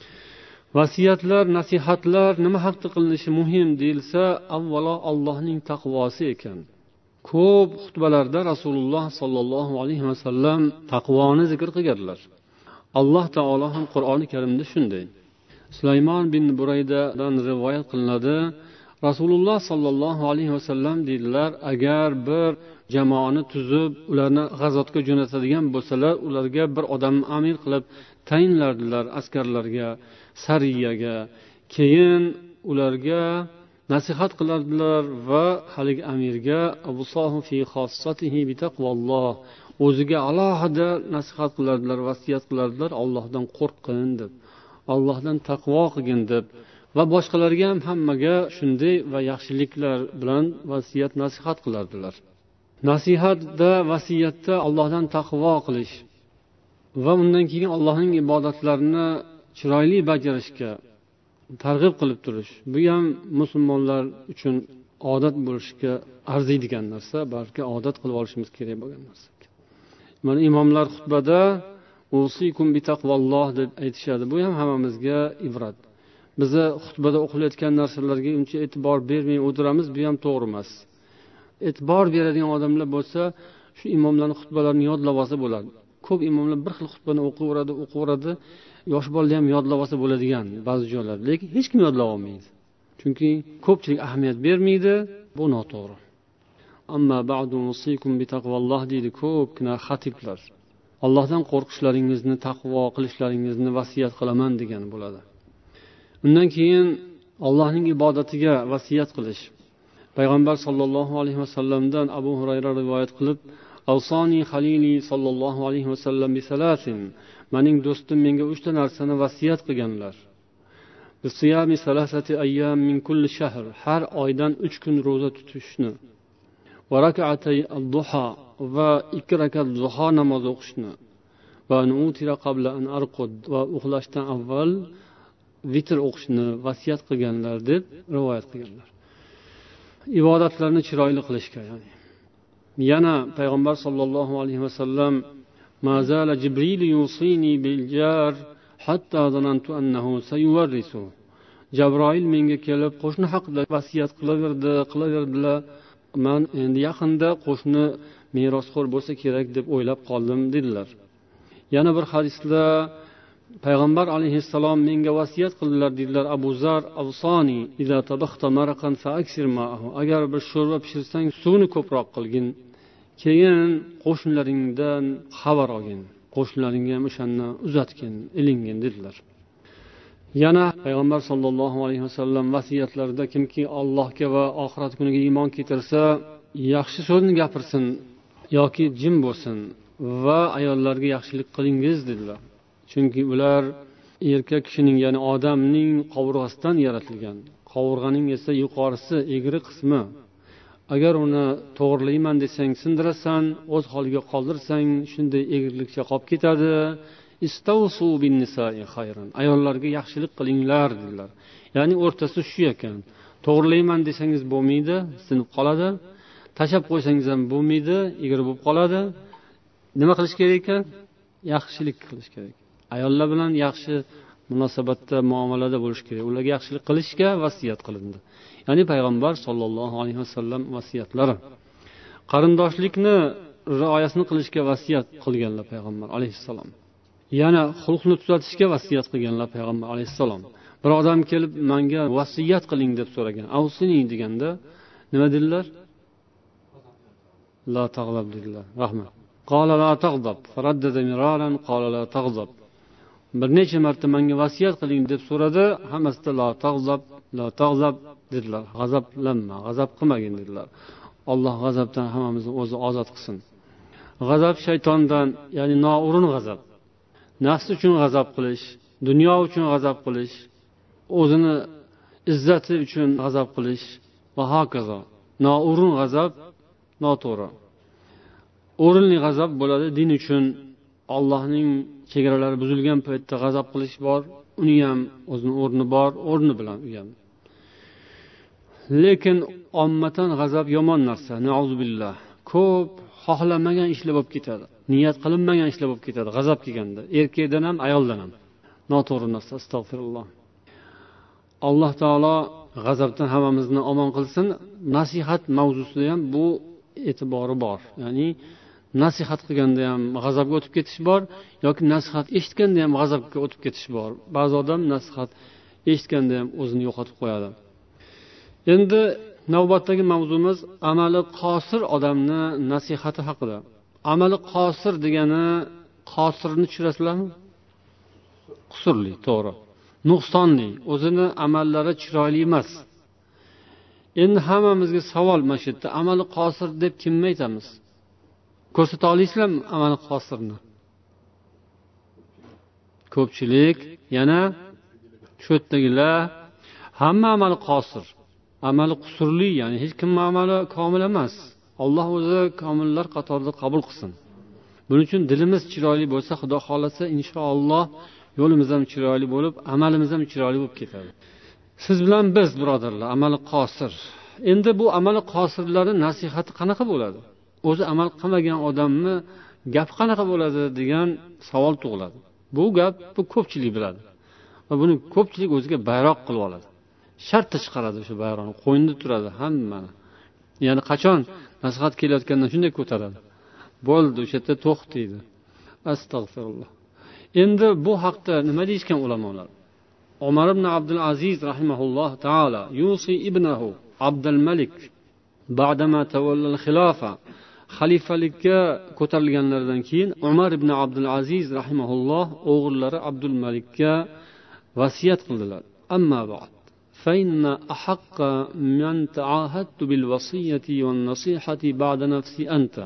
Vasiyatlar, nasihatlar nima haqda qilinishi muhim deyilsa, avvalo Allohning taqvosi ekan. Ko'p xutbalarda Rasululloh sollallohu alayhi vasallam taqvoni zikr qilganlar. Alloh taolo ham Qur'oni Karimda shunday. Sulaymon bin Buraydadan rivoyat qilinadi. Rasululloh sollallohu alayhi vasallam dedilar, agar bir jamoani tuzib, ularni g'azotga jo'natadigan bo'lsalar, ularga bir odamni amir qilib tayinlardilar askarlarga, sariyaga. Keyin ularga nasihat qilardilar va haligi amirga abusohu fi xossatihi bi taqvalloh, o'ziga alohida nasihat qilardilar, vasiyat qilardilar, Allohdan qo'rqin deb, Allohdan taqvo qilgin deb va boshqalarga ham hammaga shunday va yaxshiliklar bilan vasiyat nasihat qilardilar. Nasihatda, vasiyatda Allohdan taqvo qilish va undan keyin Allohning ibodatlarini chiroyli bajarishga targ'ib qilib turish. Bu ham musulmonlar uchun odat bo'lishga arziydigan narsa, balki odat qilib olishimiz kerak bo'lgan narsa. Mana imomlar xutbada usikum bi taqvalloh deb aytishadi. Bu ham hammamizga ibrat. Biza xutbada o'qilayotgan narsalarga uncha e'tibor bermay o'tiramiz, bu ham to'g'ri emas. E'tibor beradigan odamlar bo'lsa, shu imomlarning xutbalarini yodlab olsa bo'ladi. Ko'p imomlar bir xil xutbani o'qiveradi, o'qiveradi. Yosh bolalar ham yodlab olsa bo'ladigan ba'zi joylar, lekin hech kim yodlab olmaydi. Chunki ko'pchilik ahamiyat bermaydi, bu noto'g'ri. Amma ba'du usikum bi taqvalloh deydi ko'pgina xatiblar. Allohdan qo'rqishlaringizni, taqvo qilishlaringizni vasiyat qilaman degan bo'ladi. Undan keyin Allohning ibodatiga vasiyat qilish. Payg'ambar sollallohu alayhi vasallamdan Abu Hurayra rivoyat qilib, "Awsani Khalili sollallohu alayhi vasallam bi salasin." Mening do'stim menga uchta narsani vasiyat qilganlar. Bisiyami salasati ayyam min kulli shahr. Har oydan uch kun roza tutishni. Va rak'atay ad-duha va ikki rakat duha namozi o'qishni. Va nutira qabla an arqud va uxlashdan avval vitr o'qishni vasiyat qilganlar deb rivoyat qilganlar. Ibodatlarni chiroyli qilishga, ya'ni. Yana payg'ambar sollallohu alayhi vasallam ما زال جبريل يوصيني بالجار حتى ظننت أنه سيورثه. Jabroil menga kelib qo'shni haqida vasiyat qilaverdi, qilaverdilar. Men endi yaqinda qo'shni merosxo'r bo'lsa kerak deb o'ylab qoldim dedilar. Yana bir hadisda payg'ambar alayhissalom menga vasiyat qildilar dedilar. Abu Zar avsoni idza tabakhta maraqan fa'aksir ma'ahu. Agar bir sho'rva pishirsang, suvni ko'proq qilgin. Keyin qo'shnilaringdan xabar olgin, qo'shnilaringga ham o'shani uzatgin, ilingin dedilar. Yana payg'ambar sollallohu alayhi vasallam vasiyatlarida kimki Allohga va oxirat kuniga iymon keltirsa, yaxshi so'zni gapirsin yoki jim bo'lsin va ayollarga yaxshilik qilingiz dedilar. Chunki ular erkak kishining, ya'ni odamning qovurg'asidan yaratilgan. Qovurg'aning esa yuqorisi, egri qismi. Agar uni to'g'rilayman desang sindirasan, o'z holiga qoldirsang, shunday egrilikcha qolib ketadi. Istawsu bin nisa'i khayran. Ayollarga yaxshilik qilinglar dedilar. Ya'ni o'rtasi shu ekan. To'g'rilayman desangiz bo'lmaydi, sinib qoladi. Tashab qo'ysangiz ham bo'lmaydi, egri bo'lib qoladi. Nima qilish kerak ekan? Yaxshilik qilish kerak. Ayollar bilan yaxshi munosabatda, muomalada bo'lish kerak. Ularga yaxshilik qilishga vasiyat qilindi. Ya'ni payg'ambar sollallohu alayhi vasallam vasiyatlari. Qarindoshlikni rioyasini qilishga vasiyat qilganlar payg'ambar alayhissalom. Yana xulqni tuzatishga vasiyat qilganlar payg'ambar alayhissalom. Bir odam kelib menga vasiyat qiling deb so'ragan. Avsini deganda nima dedilar? La tag'lab dedilar. Rahmat. قال لا تغضب فردد مرارا قال لا تغضب. bir necha marta menga vasiyat qiling deb so'radi. Hammasida la tag'zab, la tag'zab dedilar. G'azablanma, g'azab qilmagin dedilar. Alloh g'azabdan hammamizni o'zi ozod qilsin. G'azab shaytondan, ya'ni noo'rin g'azab. Nafs uchun g'azab qilish, dunyo uchun g'azab qilish, o'zini izzati uchun g'azab qilish va hokazo. Noo'rin g'azab noto'g'ri. O'rinli g'azab bo'ladi din uchun. Allohning chegaralari buzilgan paytda g'azab qilish bor, uni ham o'zining o'rni bor, o'rni bilan u ham. Lekin ommatan g'azab yomon narsa, nauzubillah. Ko'p xohlamagan ishlar bo'lib ketadi. Niyat qilinmagan ishlar bo'lib ketadi g'azab kelganda, erkakdan ham, ayoldan ham. Noto'g'ri narsa, astag'firulloh. Alloh taolo g'azabdan hammamizni omon qilsin. Nasihat mavzusida ham bu e'tibori bor. Ya'ni nasihat qilganda ham g'azabga o'tib ketish bor yoki nasihat eshitganda ham g'azabga o'tib ketish bor. Ba'zi odam nasihat eshitganda ham o'zini yo'qotib qo'yadi. Endi navbatdagi mavzumiz amali qosir odamni nasihati haqida. Amali qosir degani qosirni tushirasizlarmi? Qusurli, to'g'ri. Nuqsonli, o'zini amallari chiroyli emas. Endi hammamizga savol mana shu yerda, amali qosir deb kimni aytamiz? Ko'rsata olasizlarmi amali qosirni? Ko'pchilik, yana shu yerdagilar hamma amali qosir. Amali qusurli, ya'ni hech kim amali komil emas. Alloh o'zi komillar qatorida qabul qilsin. Buning uchun dilimiz chiroyli bo'lsa, Xudo xolasa inshaalloh yo'limiz ham chiroyli bo'lib, amalimiz ham chiroyli bo'lib ketadi. Siz bilan biz, birodarlar, amali qosir. Endi bu amali qosirlarning nasihati qanaqa bo'ladi? O'zi amal qilmagan odamni gap qanaqa bo'ladi degan savol tug'iladi. Bu gap bu ko'pchilik biladi. Va buni ko'pchilik o'ziga bayroq qilib oladi. Shartta chiqaradi o'sha bayroqni, qo'ynida turadi hammani. Ya'ni qachon nasihat kelayotgandan shunday ko'taradi. Bo'ldi, o'sha yerda to'xtaydi. Astag'firulloh. Endi bu haqda nima deyishgan ulamolar? Umar ibn Abdul Aziz rahimahulloh taala yusi ibnahu Abdul Malik ba'dama tawalla al-khilafa xalifalikka ko'tarilganlaridan keyin Umar ibn Abdul Aziz rahimahulloh o'g'illari Abdul Malikka vasiyat qildilar. Amma ba'd fa inna ahaqqa man ta'ahadtu bil wasiyati wan nasihati ba'da nafsi anta.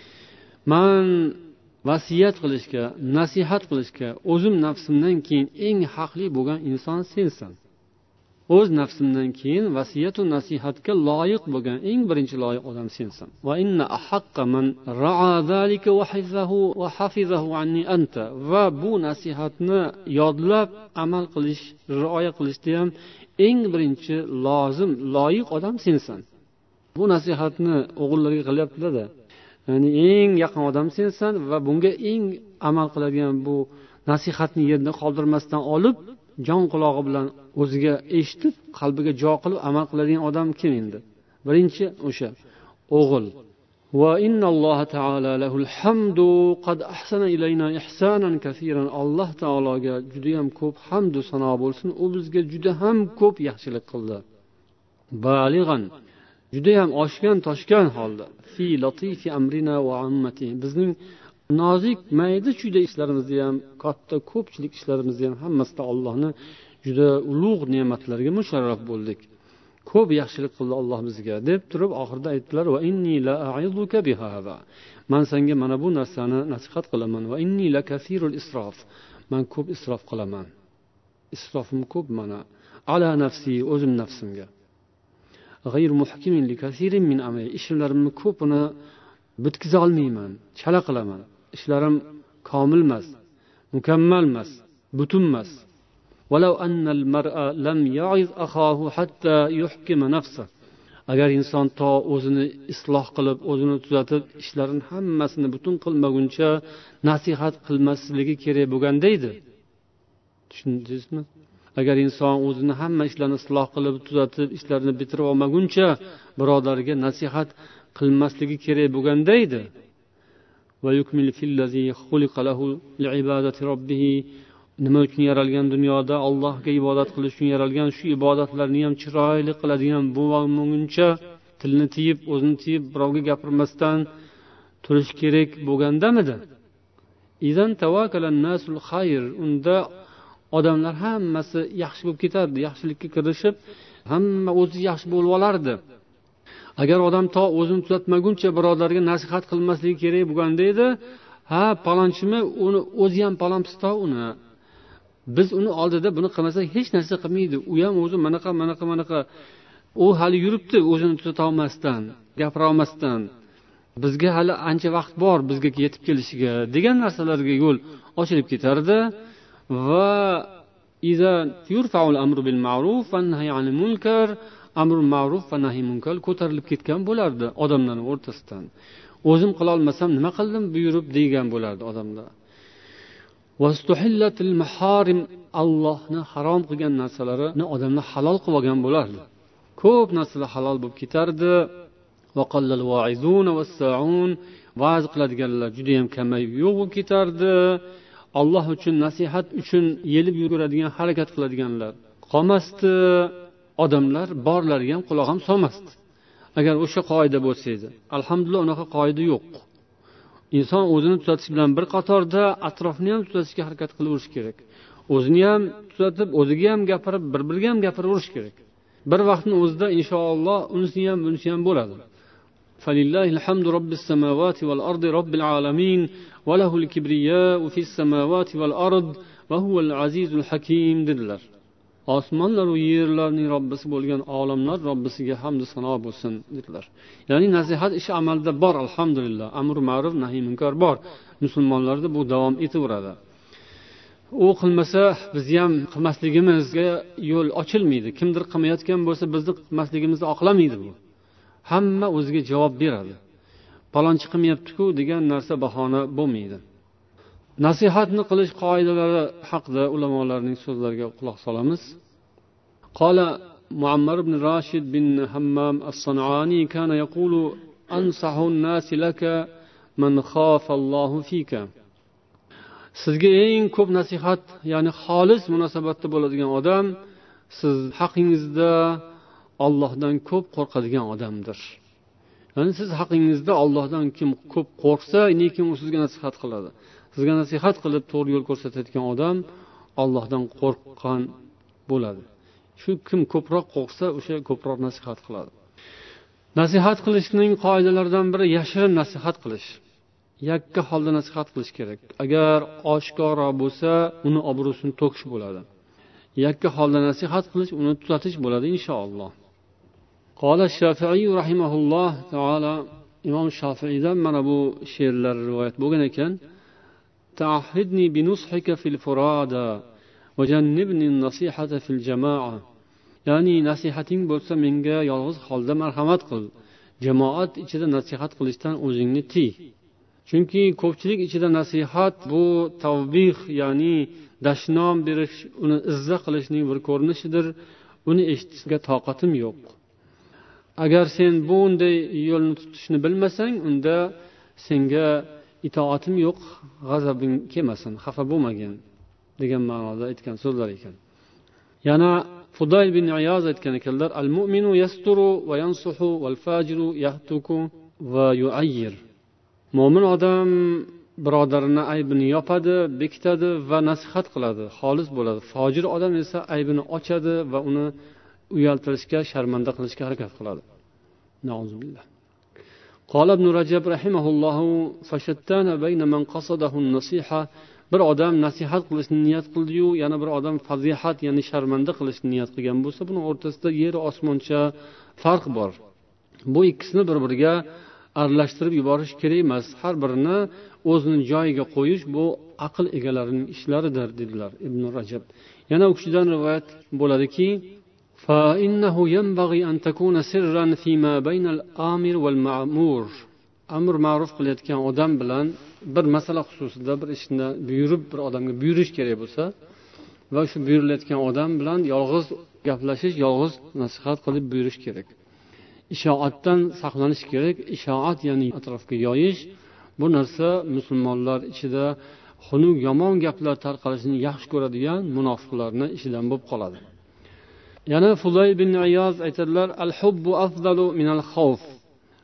Man vasiyat qilishga, nasihat qilishga o'zim nafsimdan keyin eng haqli bo'lgan inson sensan. O'z nafsimdan keyin vasiyat va nasihatga loyiq bo'lgan eng birinchi loyiq odam sensan. Va inna ahaqqa man ra'a zalika wa hafizahu wa hafizahu anni anta. Va bu nasihatni yodlab amal qilish, rioya qilishda ham eng birinchi lozim, loyiq odam sensan. Bu nasihatni o'g'illarga qilyaptilar-da. Ya'ni eng yaqin odam sensan va bunga eng amal qiladigan bu nasihatni yerda qoldirmasdan olib, jon qulog'i bilan o'ziga eshitib, qalbiga jo qilib amal qiladigan odam kim endi? Birinchi o'sha o'g'il. Va innalloha taala lahul hamdu qad ahsana ilayna ihsanan kaseeran. Alloh taologa juda ham ko'p hamd va sano bo'lsin. U bizga juda ham ko'p yaxshilik qildi. Balig'an, juda ham oshgan toshgan holda fi latifi amrina va ammati. Bizning nozik mayda chuyda ishlarimizni ham, katta ko'pchilik ishlarimizni ham hammasida Allohning juda ulug' ne'matlariga musharraf bo'ldik. Ko'p yaxshilik qildi Alloh bizga deb turib oxirida aytdilar: "Va inni la a'iduka biha." Man senga mana bu narsani nasihat qilaman. Va inni la kasirul isrof. Man ko'p isrof qilaman. Isrofim ko'p mana. Ala nafsi, o'zim nafsimga. G'ayr muhkimin li kasirin min amali. Ishlarimni ko'pini bitkiza olmayman, chala qilaman. Ishlarim komil emas, mukammal emas, butun emas. Walau anna al-mar'a lam ya'iz akhahu hatta yuhkima nafsahu. Agar inson to o'zini isloh qilib, o'zini tuzatib, ishlarini hammasini butun qilmaguncha nasihat qilmasligi kerak bo'lganda edi. Tushundingizmi? Agar inson o'zini hamma ishlarni isloh qilib, tuzatib, ishlarini bitirib olmaguncha birodariga nasihat qilmasligi kerak bo'lganda edi. Va yukmil fillazi xuliqa lahu li'ibadati robbih. Nima uchun yaralgan dunyoda Allohga ibodat qilish uchun yaralgan, shu ibodatlarni ham chiroyli qiladigan bo'lmaguncha, tilni tiyib, o'zini tiyib, birovga gapirmasdan turish kerak bo'lgandamidi? Idan tawakkalan nasul xayr, unda odamlar hammasi yaxshi bo'lib ketardi, yaxshilikka kirishib, hamma o'zi yaxshi bo'lib olardi. Agar odam to o'zini tuzatmaguncha birodarga nasihat qilmasligi kerak bo'lganda edi, ha, palonchimi, uni o'zi ham palon pisto uni. Biz uni oldida buni qilmasak hech narsa qilmaydi. U ham o'zi manaqa, manaqa, manaqa. U hali yuribdi o'zini tuzata olmasdan, gapira olmasdan. Bizga hali ancha vaqt bor bizga yetib kelishiga degan narsalarga yo'l ochilib ketardi va iza yurfa'ul amru bil ma'ruf va nahy anil munkar, amr ma'ruf va nahy munkar ko'tarilib ketgan bo'lardi odamlarning o'rtasidan. O'zim qila olmasam nima qildim buyurib degan bo'lardi odamlar. Wastuhillatil maharim, Allohni harom qilgan narsalarini odamlar halol qilib olgan bo'lardi. Ko'p narsalar halol bo'lib ketardi. Va qallal va'izun was-sa'un, va'z qiladiganlar juda ham kamayib yo'q bo'lib ketardi. Alloh uchun nasihat uchun yelib yuradigan, harakat qiladiganlar qolmasdi. Odamlar borlariga ham quloq ham solmasdi. Agar o'sha qoida bo'lsa edi. Alhamdulillah unaqa qoida yo'q. Inson o'zini tuzatish bilan bir qatorda atrofni ham tuzatishga harakat qilaverish kerak. O'zini ham tuzatib, o'ziga ham gapirib, bir-biriga ham gapiraverish kerak. Bir vaqtning o'zida inshaalloh unisi ham, bunisi ham bo'ladi. Falillahil hamdu robbis samawati val ardi robbil alamin va lahul kibriya'u fis samawati val ard va huval azizul hakim dedilar. Osmonlar va yerlarning Robbisi bo'lgan olamlar Robbisiga hamd va sano bo'lsin dedilar. Ya'ni nasihat ishi amalda bor, alhamdulillah. Amr ma'ruf, nahy munkar bor. Musulmonlarda bu davom etaveradi. U qilmasa biz ham qilmasligimizga yo'l ochilmaydi. Kimdir qilmayotgan bo'lsa bizni qilmasligimizni oqlamaydi bu. Hamma o'ziga javob beradi. Palonchi qilmayapti-ku degan narsa bahona bo'lmaydi. Nasihatni qilish qoidalari haqida ulamolarning so'zlariga quloq solamiz. Qala Muammar ibn Rashid bin Hammam as-San'ani kana yaqulu ansahu an-nasi laka man khafa Allahu fika. Sizga eng ko'p nasihat, ya'ni xolis munosabatda bo'ladigan odam siz haqingizda Allohdan ko'p qo'rqadigan odamdir. Ya'ni siz haqingizda Allohdan kim ko'p qo'rqsa, lekin u sizga nasihat qiladi. Sizga nasihat qilib to'g'ri yo'l ko'rsatadigan odam Allohdan qo'rqqan bo'ladi. Shu kim ko'proq qo'rqsa, o'sha ko'proq nasihat qiladi. Nasihat qilishning qoidalaridan biri yashirin nasihat qilish. Yakka holda nasihat qilish kerak. Agar oshkora bo'lsa, uni obro'sini to'kish bo'ladi. Yakka holda nasihat qilish, uni tuzatish bo'ladi inshaalloh. Qala Shafi'i rahimahulloh taala, Imom Shafi'iydan mana bu she'rlar rivoyat bo'lgan ekan. Ta'hidni bi nushika fil furada va jannibni an-nasihata fil jamaa. Ya'ni nasihating bo'lsa menga yolg'iz holda marhamat qil. Jamoat ichida nasihat qilishdan o'zingni tiy. Chunki ko'pchilik ichida nasihat bu tavbih, ya'ni dashnom berish, uni izza qilishning bir ko'rinishidir. Uni eshitishga toqatim yo'q. Agar sen bunday yo'lni tutishni bilmasang, unda senga itoatim yo'q, g'azabing kelmasin, xafa bo'lmagin degan ma'noda aytgan so'zlar ekan. Yana Fudayl bin Iyaz aytgan ekanlar: "Al-mu'minu yasturu va yansuhu wal fajiru yahtuku va yu'ayyir." Mo'min odam birodarini aybini yopadi, bekitadi va nasihat qiladi, xolis bo'ladi. Fojir odam esa aybini ochadi va uni uyaltirishga, sharmanda qilishga harakat qiladi. Nauzubillah. Qala ibn Rajab rahimahullohu fashattana bayna man qasadahu an-nasiha. Bir odam nasihat qilishni niyat qildi-yu, yana bir odam fazihat, ya'ni sharmanda qilishni niyat qilgan bo'lsa, buning o'rtasida yer osmoncha farq bor. Bu ikkisini bir-biriga aralashtirib yuborish kerak emas. Har birini o'zining joyiga qo'yish bu aql egalarining ishlaridir dedilar Ibn Rajab. Yana u kishidan rivoyat bo'ladiki, fa innahu yanbaghi an takuna sirran fima baynal amir wal ma'mur. Amr ma'ruf qilayotgan odam bilan bir masala xususida bir ishni buyurib bir odamga buyurish kerak bo'lsa va shu buyurilayotgan odam bilan yolg'iz gaplashish, yolg'iz nasihat qilib buyurish kerak. Ishoatdan saqlanish kerak. Ishoat ya'ni atrofga yoyish. Bu narsa musulmonlar ichida xunuk yomon gaplar tarqalishini yaxshi ko'radigan munofiqlarning ishidan bo'lib qoladi. Yana Fudayl bin Iyaz aytadilar: "Al-hubbu afdalu min al-khawf."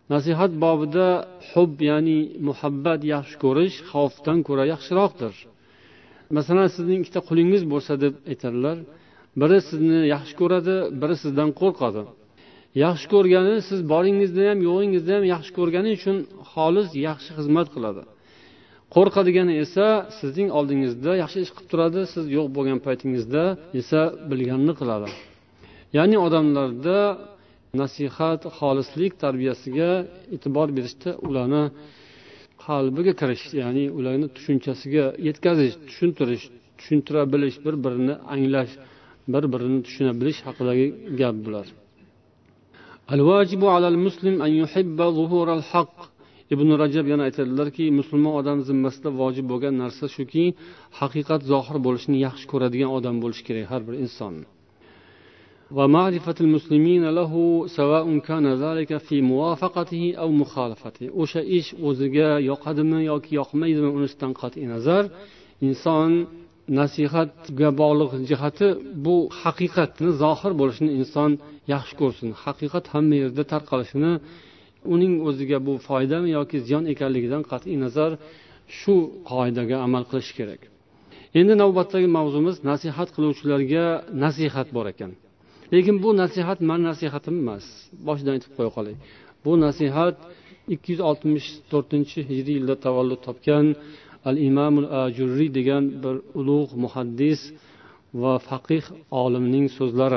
nasihat bobida hub ya'ni muhabbat, yaxshi ko'rish xavfdan ko'ra yaxshiroqdir. Masalan, sizning ikkita qulingiz bo'lsa deb aytadilar, biri sizni yaxshi ko'radi, biri sizdan qo'rqadi. Yaxshi ko'rgani siz boringizda ham yo'g'ingizda ham yaxshi ko'rgani uchun xolis yaxshi xizmat qiladi. Qo'rqadigani esa sizning oldingizda yaxshi ish qilib turadi, siz yo'q bo'lgan paytingizda esa bilganini qiladi. Ya'ni odamlarda nasihat, xolislik tarbiyasiga e'tibor berishda ularni qalbiga kirish, ya'ni ularni tushunchasiga yetkazish, tushuntirish, tushuntira bilish, bir-birini anglash, bir-birini tushuna bilish haqidagi gap bular. Al-vajibu alal muslim an yuhibba zuhural haqq. Ibn Rajab yana aytadilarki, musulmon odam zimmasida vojib bo'lgan narsa shuki, haqiqat zohir bo'lishini yaxshi ko'radigan odam bo'lish kerak har bir inson. Va ma'rifatul muslimina lahu sawa'un kana zalika fi muwafaqatihi aw mukhalafatihi. O'sha ish o'ziga yoqadimi yoki yoqmaydimi unisidan qat'iy nazar, inson nasihatga bog'liq jihati bu haqiqatni zohir bo'lishini inson yaxshi ko'rsin. Haqiqat hamma yerda tarqalishini, uning o'ziga bu foydami yoki ziyon ekanligidan qat'iy nazar shu qoidaga amal qilish kerak. Endi navbatdagi mavzumiz nasihat qiluvchilarga nasihat bor ekan. Lekin bu nasihat men nasihatim emas. Boshidan aytib qo'ya qolay. Bu nasihat ikki yuz oltmish to'rtinchi hijriy yilda tavallud topgan Al-Imam al-Ajurri degan bir ulug' muhaddis va faqih olimning so'zlari.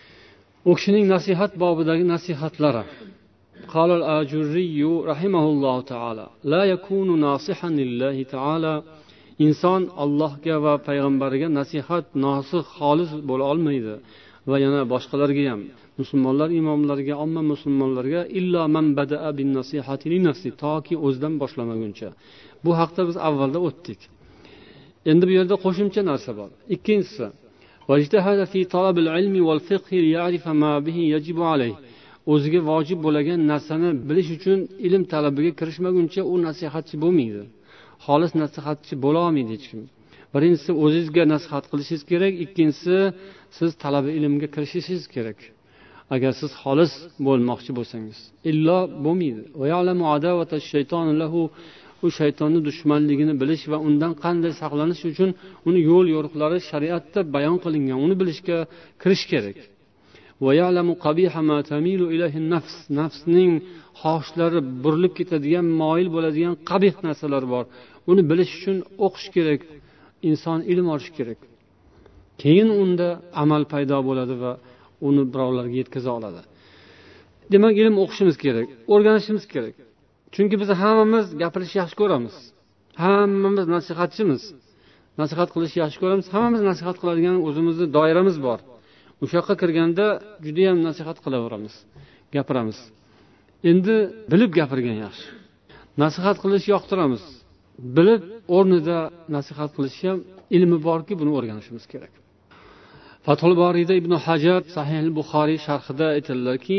U kishining nasihat bobidagi nasihatlari. قال الآجري رحمه الله تعالى لا يكون ناصحا لله تعالى. inson Allohga va payg'ambariga nasihat nosih xolis bo'la olmaydi va yana boshqalarga ham, musulmonlar imomlarga, omma musulmonlarga illa man bada'a bin nasihati li nafsi, toki o'zidan boshlamaguncha. Bu haqda biz avvalda o'tdik. Endi bu yerda qo'shimcha narsa bor. Ikkinchisi, vajtahada fi talabil ilmi wal fiqh liya'rifa ma bihi yajibu alayhi. O'ziga vojib bo'lgan narsani bilish uchun ilm talabiga kirishmaguncha u nasihatchi bo'lmaydi. Xolis nasihatchi bo'la olmaydi hech kim. Birinchisi o'zingizga nasihat qilishingiz kerak, ikkinchisi siz talabi ilmga kirishingiz kerak. Agar siz xolis bo'lmoqchi bo'lsangiz, illo bo'lmaydi. Va ya'lamu adawata shayton lahu, u shaytonning dushmanligini bilish va undan qanday saqlanish uchun uni yo'l yo'riqlari shariatda bayon qilingan, uni bilishga kirish kerak. Va ya'lamu qabiha ma tamilu ilayhi nafs, nafsning xohishlari burilib ketadigan, moyil bo'ladigan qabih narsalar bor. Uni bilish uchun o'qish kerak, inson ilm olish kerak. Keyin unda amal paydo bo'ladi va uni birovlarga yetkaza oladi. Demak, ilm o'qishimiz kerak, o'rganishimiz kerak. Chunki biz hammamiz gapirishni yaxshi ko'ramiz. Hammamiz nasihatchimiz. Nasihat qilishni yaxshi ko'ramiz. Hammamiz nasihat qiladigan o'zimizning doiramiz bor. O'sha yoqqa kirganda juda ham nasihat qilaveramiz, gapiramiz. Endi bilib gapirgan yaxshi. Nasihat qilishni yoqtiramiz. Bilib o'rnida nasihat qilish ham ilmi borki, buni o'rganishimiz kerak. Fathul Boriyda Ibn Hajar Sahih al-Buxoriy sharhida aytadilarki,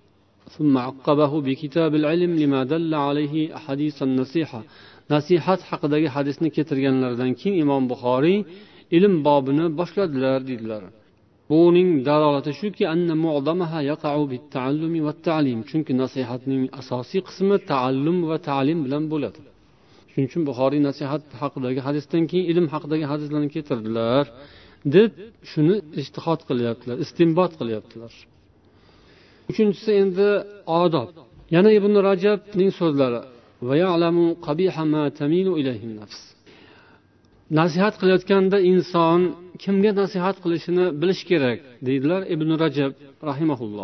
ثم عقبه بكتاب العلم لما دل عليه احاديث النصيحه. Nasihat haqidagi hadisni keltirganlardan keyin Imom Buxoriy ilm bobini boshladilar dedilar. Buning dalolati shuki, anna mu'damaha yaqa'u bit-ta'allumi wat-ta'lim. Chunki nasihatning asosiy qismi ta'allum va ta'lim bilan bo'ladi. Shuning uchun Buxoriy nasihat haqidagi hadisdan keyin ilm haqidagi hadislarni keltirdilar deb shuni ijtihod qilyaptilar, istinbot qilyaptilar. Uchinchisi endi odob. Yana Ibn Rajabning so'zlari: "Va ya'lamu qabiha ma tamilu ilayhi nafs." Nasihat qilayotganda inson kimga nasihat qilishini bilish kerak, deydilar Ibn Rajab rahimahulloh.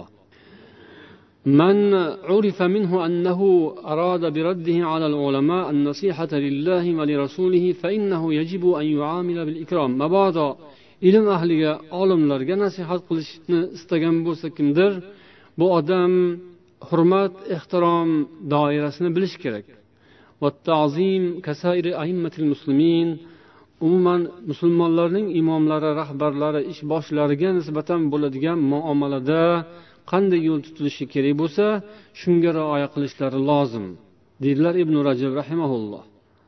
Man urifa minhu annahu arada bi raddihi ala al-ulama an-nasihata lillahi wa li rasulihi fa innahu yajibu an yu'amila bil ikram. Mabodo ilm ahliga, olimlarga nasihat qilishni istagan bo'lsa kimdir, bu odam hurmat, ehtirom doirasini bilish kerak. Va ta'zim kasairi a'immatil muslimin. Umuman musulmonlarning imomlari, rahbarlari, ish boshlariga nisbatan bo'ladigan muomalada qanday yo'l tutilishi kerak bo'lsa, shunga rioya qilishlari lozim, deydilar Ibn Rajab rahimahulloh.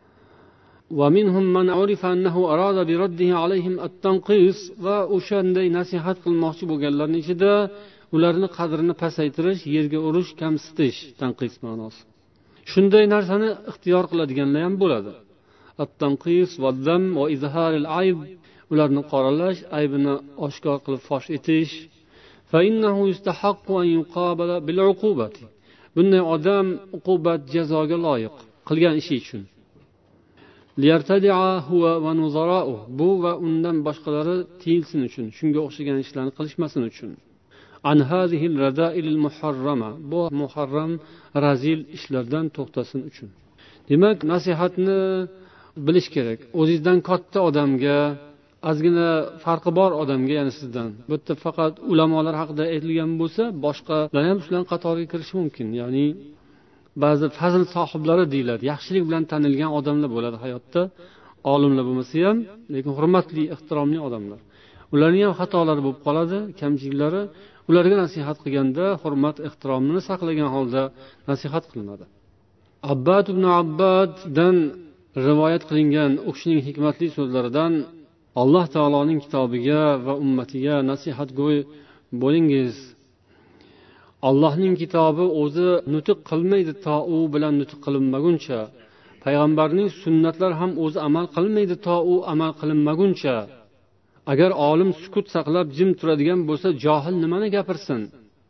Va minhum man urifa annahu arada bi raddihi alayhim at-tanqis. Va o'shanday nasihat qilmoqchi bo'lganlarning ichida ularni qadrini pasaytirish, yerga urish, kamsitish, tanqis ma'nosi. Shunday narsani ixtiyor qiladiganlar ham bo'ladi. At-tanqis va dam va izharil ayb, ularni qoralash, aybini oshkor qilib fosh etish. Fa innahu yustahaqqu an yuqabala bil uqubati. Bunday odam uqubat, jazoga loyiq qilgan ishi uchun. Liyartadi'a huwa va nuzara'u, bu va undan boshqalari tiyilsin uchun, shunga o'xshagan ishlarni qilishmasin uchun. An hadhihi al-rada'il al-muharrama, bu muharram razil ishlardan to'xtasin uchun. Demak, nasihatni bilish kerak. O'zingizdan katta odamga, ozgina farqi bor odamga, ya'ni sizdan. Bu yerda faqat ulamolar haqida aytilgan bo'lsa, boshqalar ham shularning qatoriga kirishi mumkin. Ya'ni ba'zi fazl sohiblari deyiladi, yaxshilik bilan tanilgan odamlar bo'ladi hayotda, olimlar bo'lmasa ham, lekin hurmatli, ehtiromli odamlar. Ularning ham xatolari bo'lib qoladi, kamchiliklari. Ularga nasihat qilganda hurmat, ehtiromni saqlagan holda nasihat qilinadi. Abbad ibn Abbaddan rivoyat qilingan u kishining hikmatli so'zlaridan: Alloh taoloning kitobiga va ummatiga nasihatgo'y bo'lingiz. Allohning kitobi o'zi nutq qilmaydi to u bilan nutq qilinmaguncha. Payg'ambarning sunnatlari ham o'zi amal qilmaydi to u amal qilinmaguncha. Agar olim sukut saqlab jim turadigan bo'lsa, johil nimani gapirsin?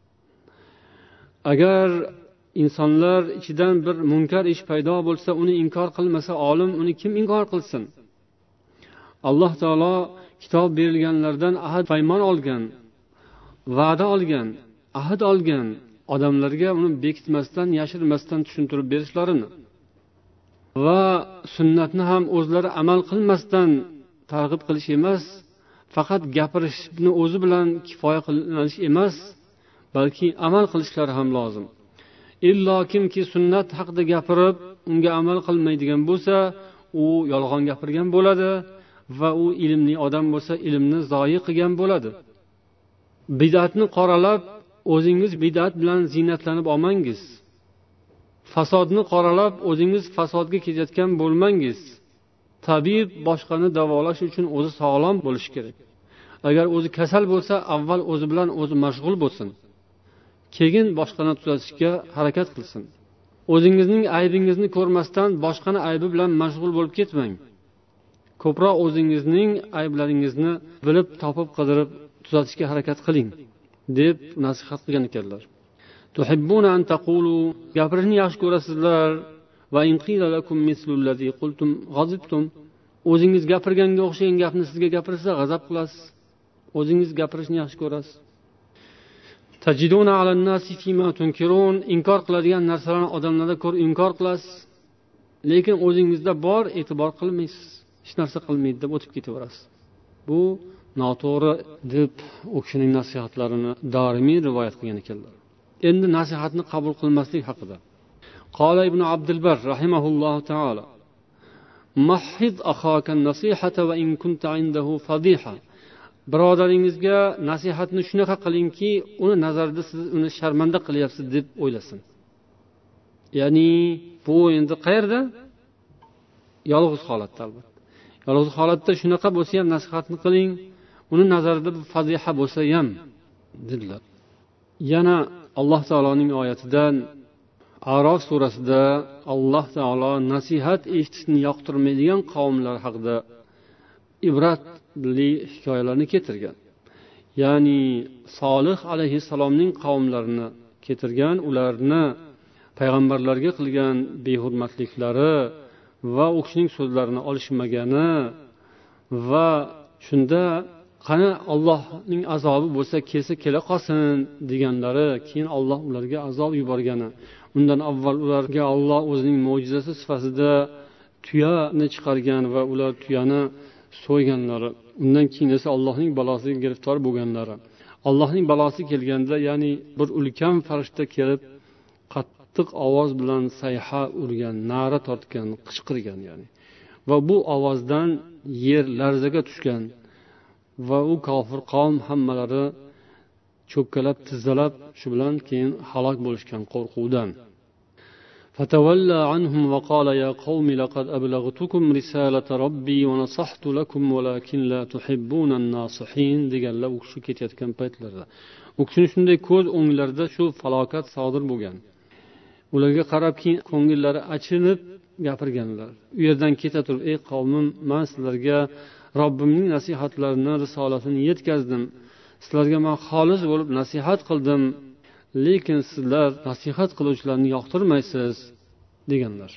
Agar insonlar ichidan bir munkar ish paydo bo'lsa, uni inkor qilmasa, olim uni kim inkor qilsin? Alloh taolo kitob berilganlardan ahad paymon olgan, va'da olgan, ahd olgan odamlarga uni bekitmasdan, yashirmasdan tushuntirib berishlarini va sunnatni ham o'zlari amal qilmasdan targ'ib qilish emas, faqat gapirishni o'zi bilan kifoya qilish emas, balki amal qilishlari ham lozim. Illo kimki sunnat haqida gapirib, unga amal qilmaydigan bo'lsa, u yolg'on gapirgan bo'ladi va u ilmli odam bo'lsa, ilmni zoyi qilgan bo'ladi. Bid'atni qoralab, o'zingiz bid'at bilan ziynatlanib olmangiz. Fasodni qoralab, o'zingiz fasodga ketayotgan bo'lmangiz. Tabib boshqani davolash uchun o'zi sog'lom bo'lishi kerak. Agar o'zi kasal bo'lsa, avval o'zi bilan o'zi mashg'ul bo'lsin. Keyin boshqani tuzatishga harakat qilsin. O'zingizning aybingizni ko'rmasdan boshqani aybi bilan mashg'ul bo'lib ketmang. Ko'proq o'zingizning ayblaringizni bilib, topib, qidirib tuzatishga harakat qiling deb nasihat qilgan ekanlar. Tuhibbuna an taqulu, gapirishni yaxshi ko'rasizlar va in qila lakum mislu allazi qultum g'azibtum. O'zingiz gapirganga o'xshagan gapni sizga gapirsa g'azab qilasiz. O'zingiz gapirishni yaxshi ko'rasiz. Tajiduna alan nasi fima tunkirun, inkor qiladigan narsalarni odamlarda ko'r inkor qilasiz, lekin o'zingizda bor e'tibor qilmaysiz, hech narsa qilmaydi deb o'tib ketaverasiz. Bu noto'g'ri deb u kishining nasihatlarini Darimiy rivoyat qilgan ekanlar. Endi nasihatni qabul qilmaslik haqida. Qala ibn Abdul Bar rahimahullohu taala: Mahhid akhaka an-nasihata wa in kunta indahu fadiha. Birodaringizga nasihatni shunaqa qilingki, uni nazarda siz uni sharmanda qilyapsiz deb o'ylasin. Ya'ni bu endi qayerda? Yolg'iz holatda albatta. Yolg'iz holatda shunaqa bo'lsa ham nasihatni qiling, uni nazarda bir fadiha bo'lsa ham dedilar. Yana Alloh taoloning oyatidan A'rof surasida Alloh taolo nasihat eshitishni yoqtirmaydigan qavmlar haqida ibratli hikoyalarni keltirgan. Ya'ni Solih alayhissalomning qavmlarini keltirgan, ularni payg'ambarlarga qilgan behurmatliklari va u kishining so'zlarini olishmagani va shunda qani Allohning azobi bo'lsa kelsa kela qolsin deganlari, keyin Alloh ularga azob yuborgani. Undan avval ularga Alloh o'zining mo'jizasi sifatida tuyani chiqargan va ular tuyani so'yganlari. Undan keyin esa Allohning balosiga giriftor bo'lganlari. Allohning balosi kelganda, ya'ni bir ulkan farishta kelib qattiq ovoz bilan sayha urgan, na'ra tortgan, qichqirgan ya'ni. Va bu ovozdan yer larzaga tushgan va u kofir qavm hammalari cho'kkalab, tizzalab, shu bilan keyin halok bo'lishgan qo'rquvdan. فتولى عنهم وقال يا قوم لقد أبلغتكم رسالة ربي ونصحت لكم ولكن لا تحبون الناصحين deganlar u kishi ketayotgan paytlarda u kishini shunday ko'z o'nglarida shu falokat sodir bo'lgan. Ularga qarab keyin ko'ngillari achinib gapirganlar. U yerdan keta turib, ey qavmim, men sizlarga Robbimning nasihatlarini, risolatini yetkazdim. Sizlarga men xolis bo'lib nasihat qildim, lekin sizlar nasihat qiluvchilarni yoqtirmaysiz deganlar.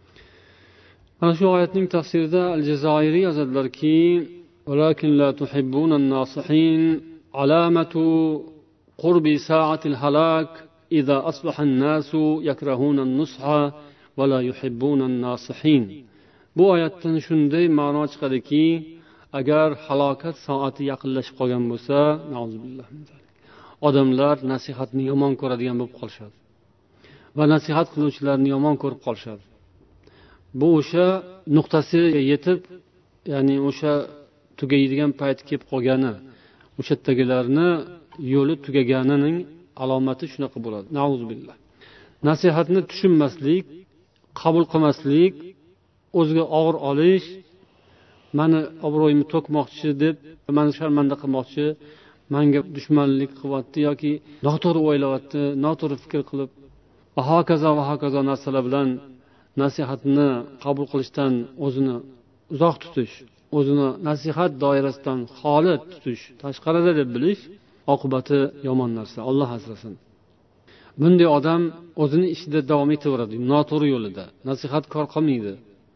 Mana shu oyatning tafsirida Al-Jazoiriy yozadilarki, "Walakin la tuhibbuna an-nasihin alamatu qurbi sa'atil halak idza asbaha an-nasu yakrahuna an-nusha va la yuhibbuna an-nasihin." Bu oyatdan shunday ma'no chiqadiki, agar halokat soati yaqinlashib qolgan bo'lsa, nauzubillah, odamlar nasihatni yomon ko'radigan bo'lib qolishadi va nasihat qiluvchilarni yomon ko'rib qolishadi. Bu o'sha nuqtasiga yetib, ya'ni o'sha tugaydigan payt kelib qolgani, o'sha yerdagilarni yo'li tugaganining alomati shunaqa bo'ladi. Nauzubillah. Nasihatni tushunmaslik, qabul qilmaslik, o'ziga og'ir olish, mani obro'yimni to'kmoqchi deb, mani sharmanda qilmoqchi, menga dushmanlik qilyapti yoki noto'g'ri o'ylayapti, noto'g'ri fikr qilib va hokazo va hokazo narsalar bilan nasihatni qabul qilishdan o'zini uzoq tutish, o'zini nasihat doirasidan xoli tutish, tashqarida deb bilish oqibati yomon narsa. Alloh asrasin. Bunday odam o'zini ishida davom etaveradi, noto'g'ri yo'lida. Nasihat kor qilmaydi.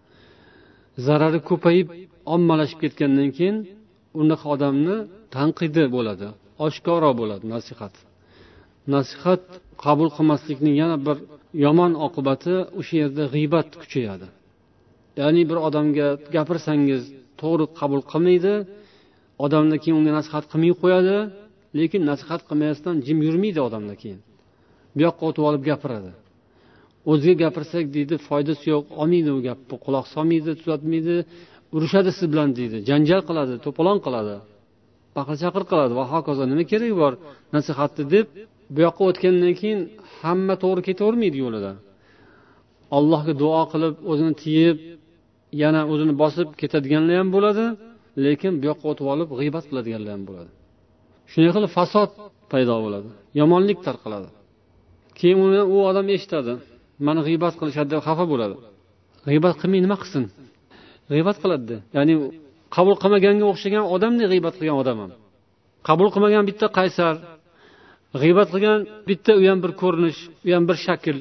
Zarari ko'payib, ommalashib ketgandan keyin unaqa odamni tanqidi bo'ladi, oshkora bo'ladi nasihat. Nasihat qabul qilmaslikning yana bir yomon oqibati o'sha yerda g'iybat kuchayadi. Ya'ni bir odamga gapirsangiz to'g'ri qabul qilmaydi, odamdan keyin unga nasihat qilmay qo'yadi, lekin nasihat qilmayasdan jim yurmaydi odamdan keyin. Bu yoqqa o'tib olib gapiradi. O'ziga gapirsak deydi, foydasi yo'q, olmaydi u gapni, quloq solmaydi, tuzatmaydi, urushadi siz bilan deydi, janjal qiladi, to'polon qiladi, baqir chaqir qiladi va hokazo. Nima keragi bor nasihatni deb bu yoqqa o'tgandan keyin hamma to'g'ri ketavermaydi yo'lida. Allohga duo qilib, o'zini tiyib, yana o'zini bosib ketadiganlar ham bo'ladi, lekin bu yoqqa o'tib olib g'iybat qiladiganlar ham bo'ladi. Shunday qilib fasod paydo bo'ladi, yomonlik tarqaladi. Keyin uni u odam eshitadi, meni g'iybat qilishadi deb xafa bo'ladi. G'iybat qilmay nima qilsin? G'iybat qiladi. Ya'ni qabul qilmaganga o'xshagan odamni g'iybat qilgan odam ham. Qabul qilmagan bitta qaysar, g'iybat qilgan bitta u ham bir ko'rinish, u ham bir shakl.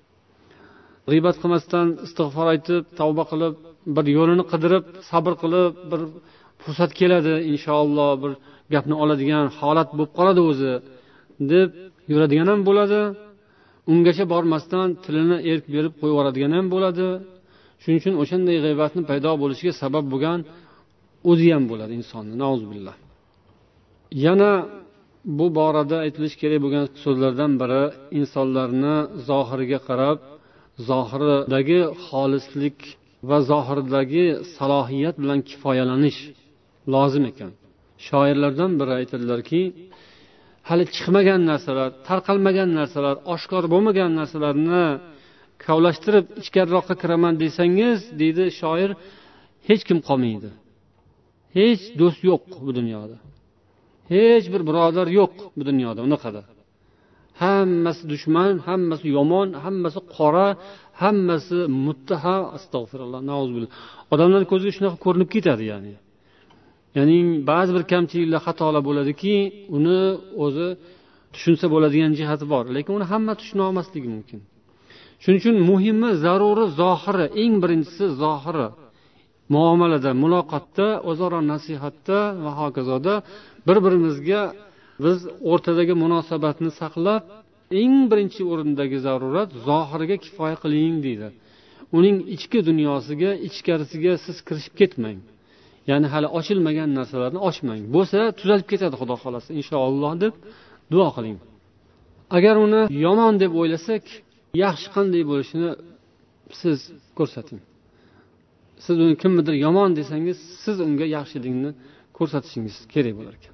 G'iybat qilmasdan istig'for aytib, tavba qilib, bir yo'lini qidirib, sabr qilib, bir fursat keladi, inshaalloh bir gapni oladigan holat bo'lib qoladi o'zi deb yuradigan ham bo'ladi. Ungacha bormasdan tilini erk berib qo'yib yuboradigan ham bo'ladi. Shuning uchun o'shanday g'iybatning paydo bo'lishiga sabab bo'lgan o'zi ham bo'ladi insonni. Nauzubillah. Yana bu borada aytilish kerak bo'lgan so'zlardan biri insonlarni zohiriga qarab, zohiridagi xolislik va zohirdagi salohiyat bilan kifoyalanish lozim ekan. Shoirlardan biri aytadilarki, hali chiqmagan narsalar, tarqalmagan narsalar, oshkor bo'lmagan narsalarni kavlashtirib ichkariroqqa kiraman desangiz, deydi shoir, hech kim qolmaydi. Hech do'st yo'q bu dunyoda. Hech bir birodar yo'q bu dunyoda unaqada. Hammasi dushman, hammasi yomon, hammasi qora, hammasi muttaham, astag'firulloh, nauzubillah. Odamlar ko'ziga shunaqa ko'rinib ketadi ya'ni. Ya'ni ba'zi bir kamchiliklar, xatolar bo'ladiki, uni o'zi tushunsa bo'ladigan jihati bor, lekin uni hamma tushuna olmasligi mumkin. Shuning uchun muhimi zaruri zohiri, eng birinchisi zohiri. Muomalada, muloqotda, o'zaro nasihatda va hokazoda bir-birimizga biz o'rtadagi munosabatni saqlab, eng birinchi o'rindagi zarurat zohiriga kifoya qiling deydi. Uning ichki dunyosiga, ichkarisiga siz kirishib ketmang. Ya'ni hali ochilmagan narsalarni ochmang. Bo'lsa tuzalib ketadi Xudo xolasa, inshaalloh deb duo qiling. Agar uni yomon deb o'ylasak, yaxshi qanday bo'lishini siz ko'rsating. Siz uni kimnidir yomon desangiz, siz unga yaxshilikni ko'rsatishingiz kerak bo'lar ekan.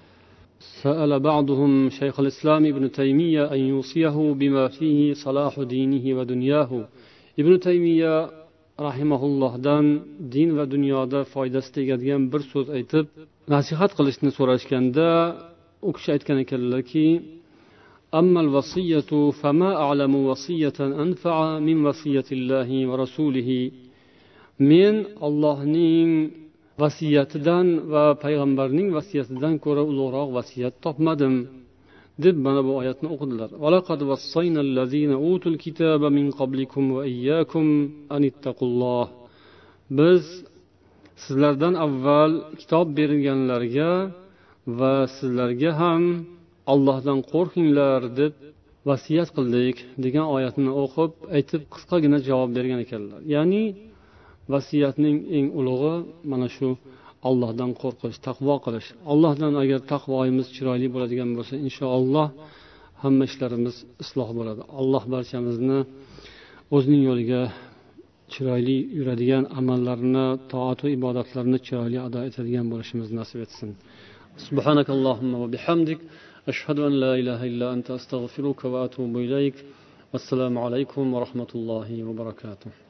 سأل بعضهم شيخ الإسلام ابن تيمية أن يوصيه بما فيه صلاح دينه ودنياه. ابن تيمية rahimahullohdan din va dunyoda foydasi tegadigan bir so'z aytib nasihat qilishni so'rashganda, u kishi aytgan ekanlarki أما الوصية فما أعلم وصية أنفع من وصية الله ورسوله من الله نين vasiyatidan va payg'ambarning vasiyatidan ko'ra ulug'roq vasiyat topmadim deb mana bu oyatni o'qidilar. Valaqad vassayna allazina utul kitaba min qablikum va iyyakum an ittaqulloh. Biz sizlardan avval kitob berilganlarga va sizlarga ham Allohdan qo'rqinglar deb vasiyat qildik degan oyatni o'qib aytib qisqagina javob bergan ekanlar. Ya'ni vasiyatning eng ulug'i mana shu Allohdan qo'rqish, taqvo qilish. Allohdan agar taqvoyimiz chiroyli bo'ladigan bo'lsa, inshaalloh hamma ishlarimiz isloh bo'ladi. Alloh barchamizni o'zining yo'liga chiroyli yuradigan amallarni, toat va ibodatlarni chiroyli ado etadigan bo'lishimizni nasib etsin. Subhanakallohumma va bihamdik ashhadu an la ilaha illa anta astaghfiruka va atubu ilayk. Assalomu alaykum va rahmatullohi va barakatuh.